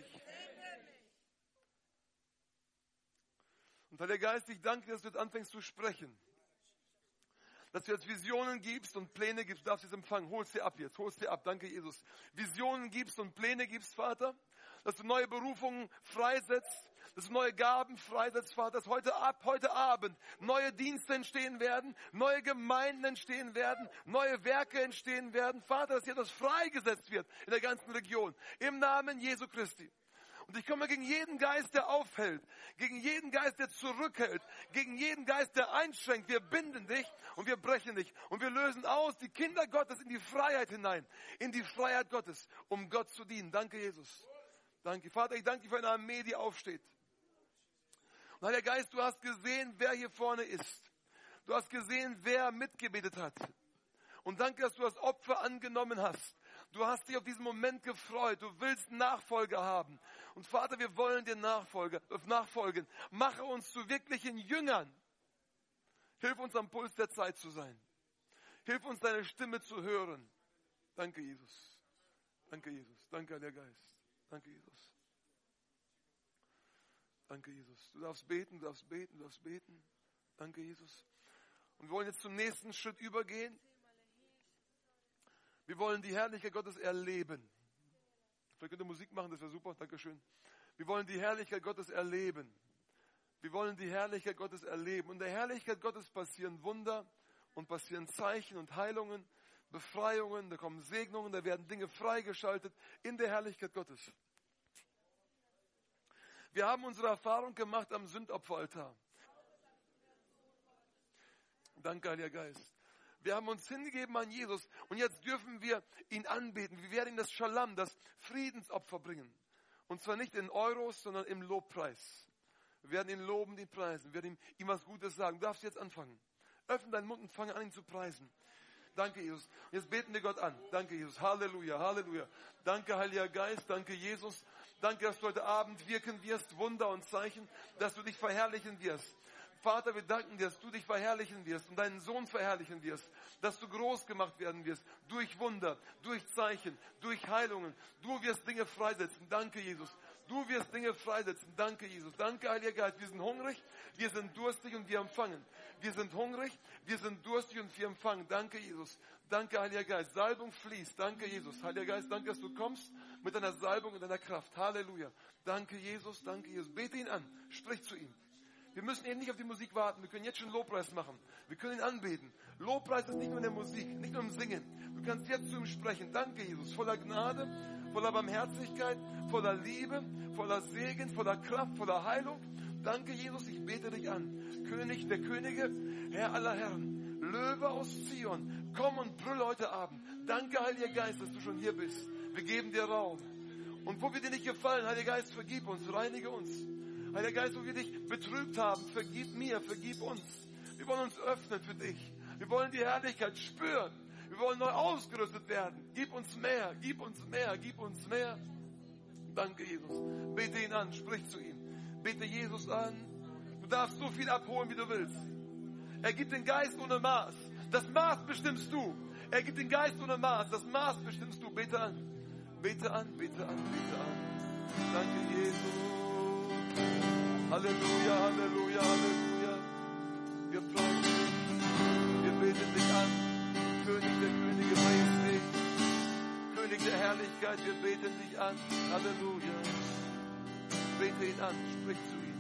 Speaker 1: Und Heiliger Geist, ich danke dir, dass du jetzt anfängst zu sprechen. Dass du jetzt Visionen gibst und Pläne gibst. Du darfst jetzt empfangen. Hol sie ab jetzt. Hol sie ab. Danke, Jesus. Visionen gibst und Pläne gibst, Vater. Dass du neue Berufungen freisetzt. Dass du neue Gaben freisetzt, Vater. Dass heute ab, heute Abend neue Dienste entstehen werden. Neue Gemeinden entstehen werden. Neue Werke entstehen werden. Vater, dass hier das freigesetzt wird in der ganzen Region. Im Namen Jesu Christi. Und ich komme gegen jeden Geist, der aufhält, gegen jeden Geist, der zurückhält, gegen jeden Geist, der einschränkt. Wir binden dich und wir brechen dich und wir lösen aus die Kinder Gottes in die Freiheit hinein, in die Freiheit Gottes, um Gott zu dienen. Danke, Jesus. Danke. Vater, ich danke dir für eine Armee, die aufsteht. Und Heiliger Geist, du hast gesehen, wer hier vorne ist. Du hast gesehen, wer mitgebetet hat. Und danke, dass du das Opfer angenommen hast. Du hast dich auf diesen Moment gefreut. Du willst Nachfolger haben. Und Vater, wir wollen dir Nachfolger, nachfolgen. Mache uns zu wirklichen Jüngern. Hilf uns am Puls der Zeit zu sein. Hilf uns, deine Stimme zu hören. Danke, Jesus. Danke, Jesus. Danke, Heiliger Geist. Danke, Jesus. Danke, Jesus. Du darfst beten, du darfst beten, du darfst beten. Danke, Jesus. Und wir wollen jetzt zum nächsten Schritt übergehen. Wir wollen die Herrlichkeit Gottes erleben. Vielleicht könnt ihr Musik machen, das wäre super. Dankeschön. Wir wollen die Herrlichkeit Gottes erleben. Wir wollen die Herrlichkeit Gottes erleben. Und in der Herrlichkeit Gottes passieren Wunder und passieren Zeichen und Heilungen, Befreiungen, da kommen Segnungen, da werden Dinge freigeschaltet in der Herrlichkeit Gottes. Wir haben unsere Erfahrung gemacht am Sündopferaltar. Danke, Heiliger Geist. Wir haben uns hingegeben an Jesus und jetzt dürfen wir ihn anbeten. Wir werden ihm das Shalom, das Friedensopfer bringen. Und zwar nicht in Euros, sondern im Lobpreis. Wir werden ihn loben, ihn preisen. Wir werden ihm, ihm was Gutes sagen. Du darfst jetzt anfangen. Öffne deinen Mund und fange an, ihn zu preisen. Danke, Jesus. Und jetzt beten wir Gott an. Danke, Jesus. Halleluja, Halleluja. Danke, Heiliger Geist. Danke, Jesus. Danke, dass du heute Abend wirken wirst, Wunder und Zeichen, dass du dich verherrlichen wirst. Vater, wir danken dir, dass du dich verherrlichen wirst und deinen Sohn verherrlichen wirst, dass du groß gemacht werden wirst, durch Wunder, durch Zeichen, durch Heilungen. Du wirst Dinge freisetzen. Danke, Jesus. Du wirst Dinge freisetzen. Danke, Jesus. Danke, Heiliger Geist. Wir sind hungrig, wir sind durstig und wir empfangen. Wir sind hungrig, wir sind durstig und wir empfangen. Danke, Jesus. Danke, Heiliger Geist. Salbung fließt. Danke, Jesus. Heiliger Geist, danke, dass du kommst mit deiner Salbung und deiner Kraft. Halleluja. Danke, Jesus. Danke, Jesus. Bete ihn an. Sprich zu ihm. Wir müssen eben nicht auf die Musik warten. Wir können jetzt schon Lobpreis machen. Wir können ihn anbeten. Lobpreis ist nicht nur in der Musik, nicht nur im Singen. Du kannst jetzt zu ihm sprechen. Danke, Jesus. Voller Gnade, voller Barmherzigkeit, voller Liebe, voller Segen, voller Kraft, voller Heilung. Danke, Jesus. Ich bete dich an. König der Könige, Herr aller Herren, Löwe aus Zion. Komm und brüll heute Abend. Danke, Heiliger Geist, dass du schon hier bist. Wir geben dir Raum. Und wo wir dir nicht gefallen, Heiliger Geist, vergib uns, reinige uns. Heiliger Geist, wo wir dich betrübt haben, vergib mir, vergib uns. Wir wollen uns öffnen für dich. Wir wollen die Herrlichkeit spüren. Wir wollen neu ausgerüstet werden. Gib uns mehr, gib uns mehr, gib uns mehr. Danke, Jesus. Bete ihn an, sprich zu ihm. Bete Jesus an. Du darfst so viel abholen, wie du willst. Er gibt den Geist ohne Maß. Das Maß bestimmst du. Er gibt den Geist ohne Maß. Das Maß bestimmst du. Bete an. Bete an, bete an, bete an. Danke, Jesus. Halleluja, Halleluja, Halleluja. Wir preisen dich. Wir beten dich an. König der Könige, Majestät. König der Herrlichkeit, wir beten dich an. Halleluja. Bete ihn an, sprich zu ihm.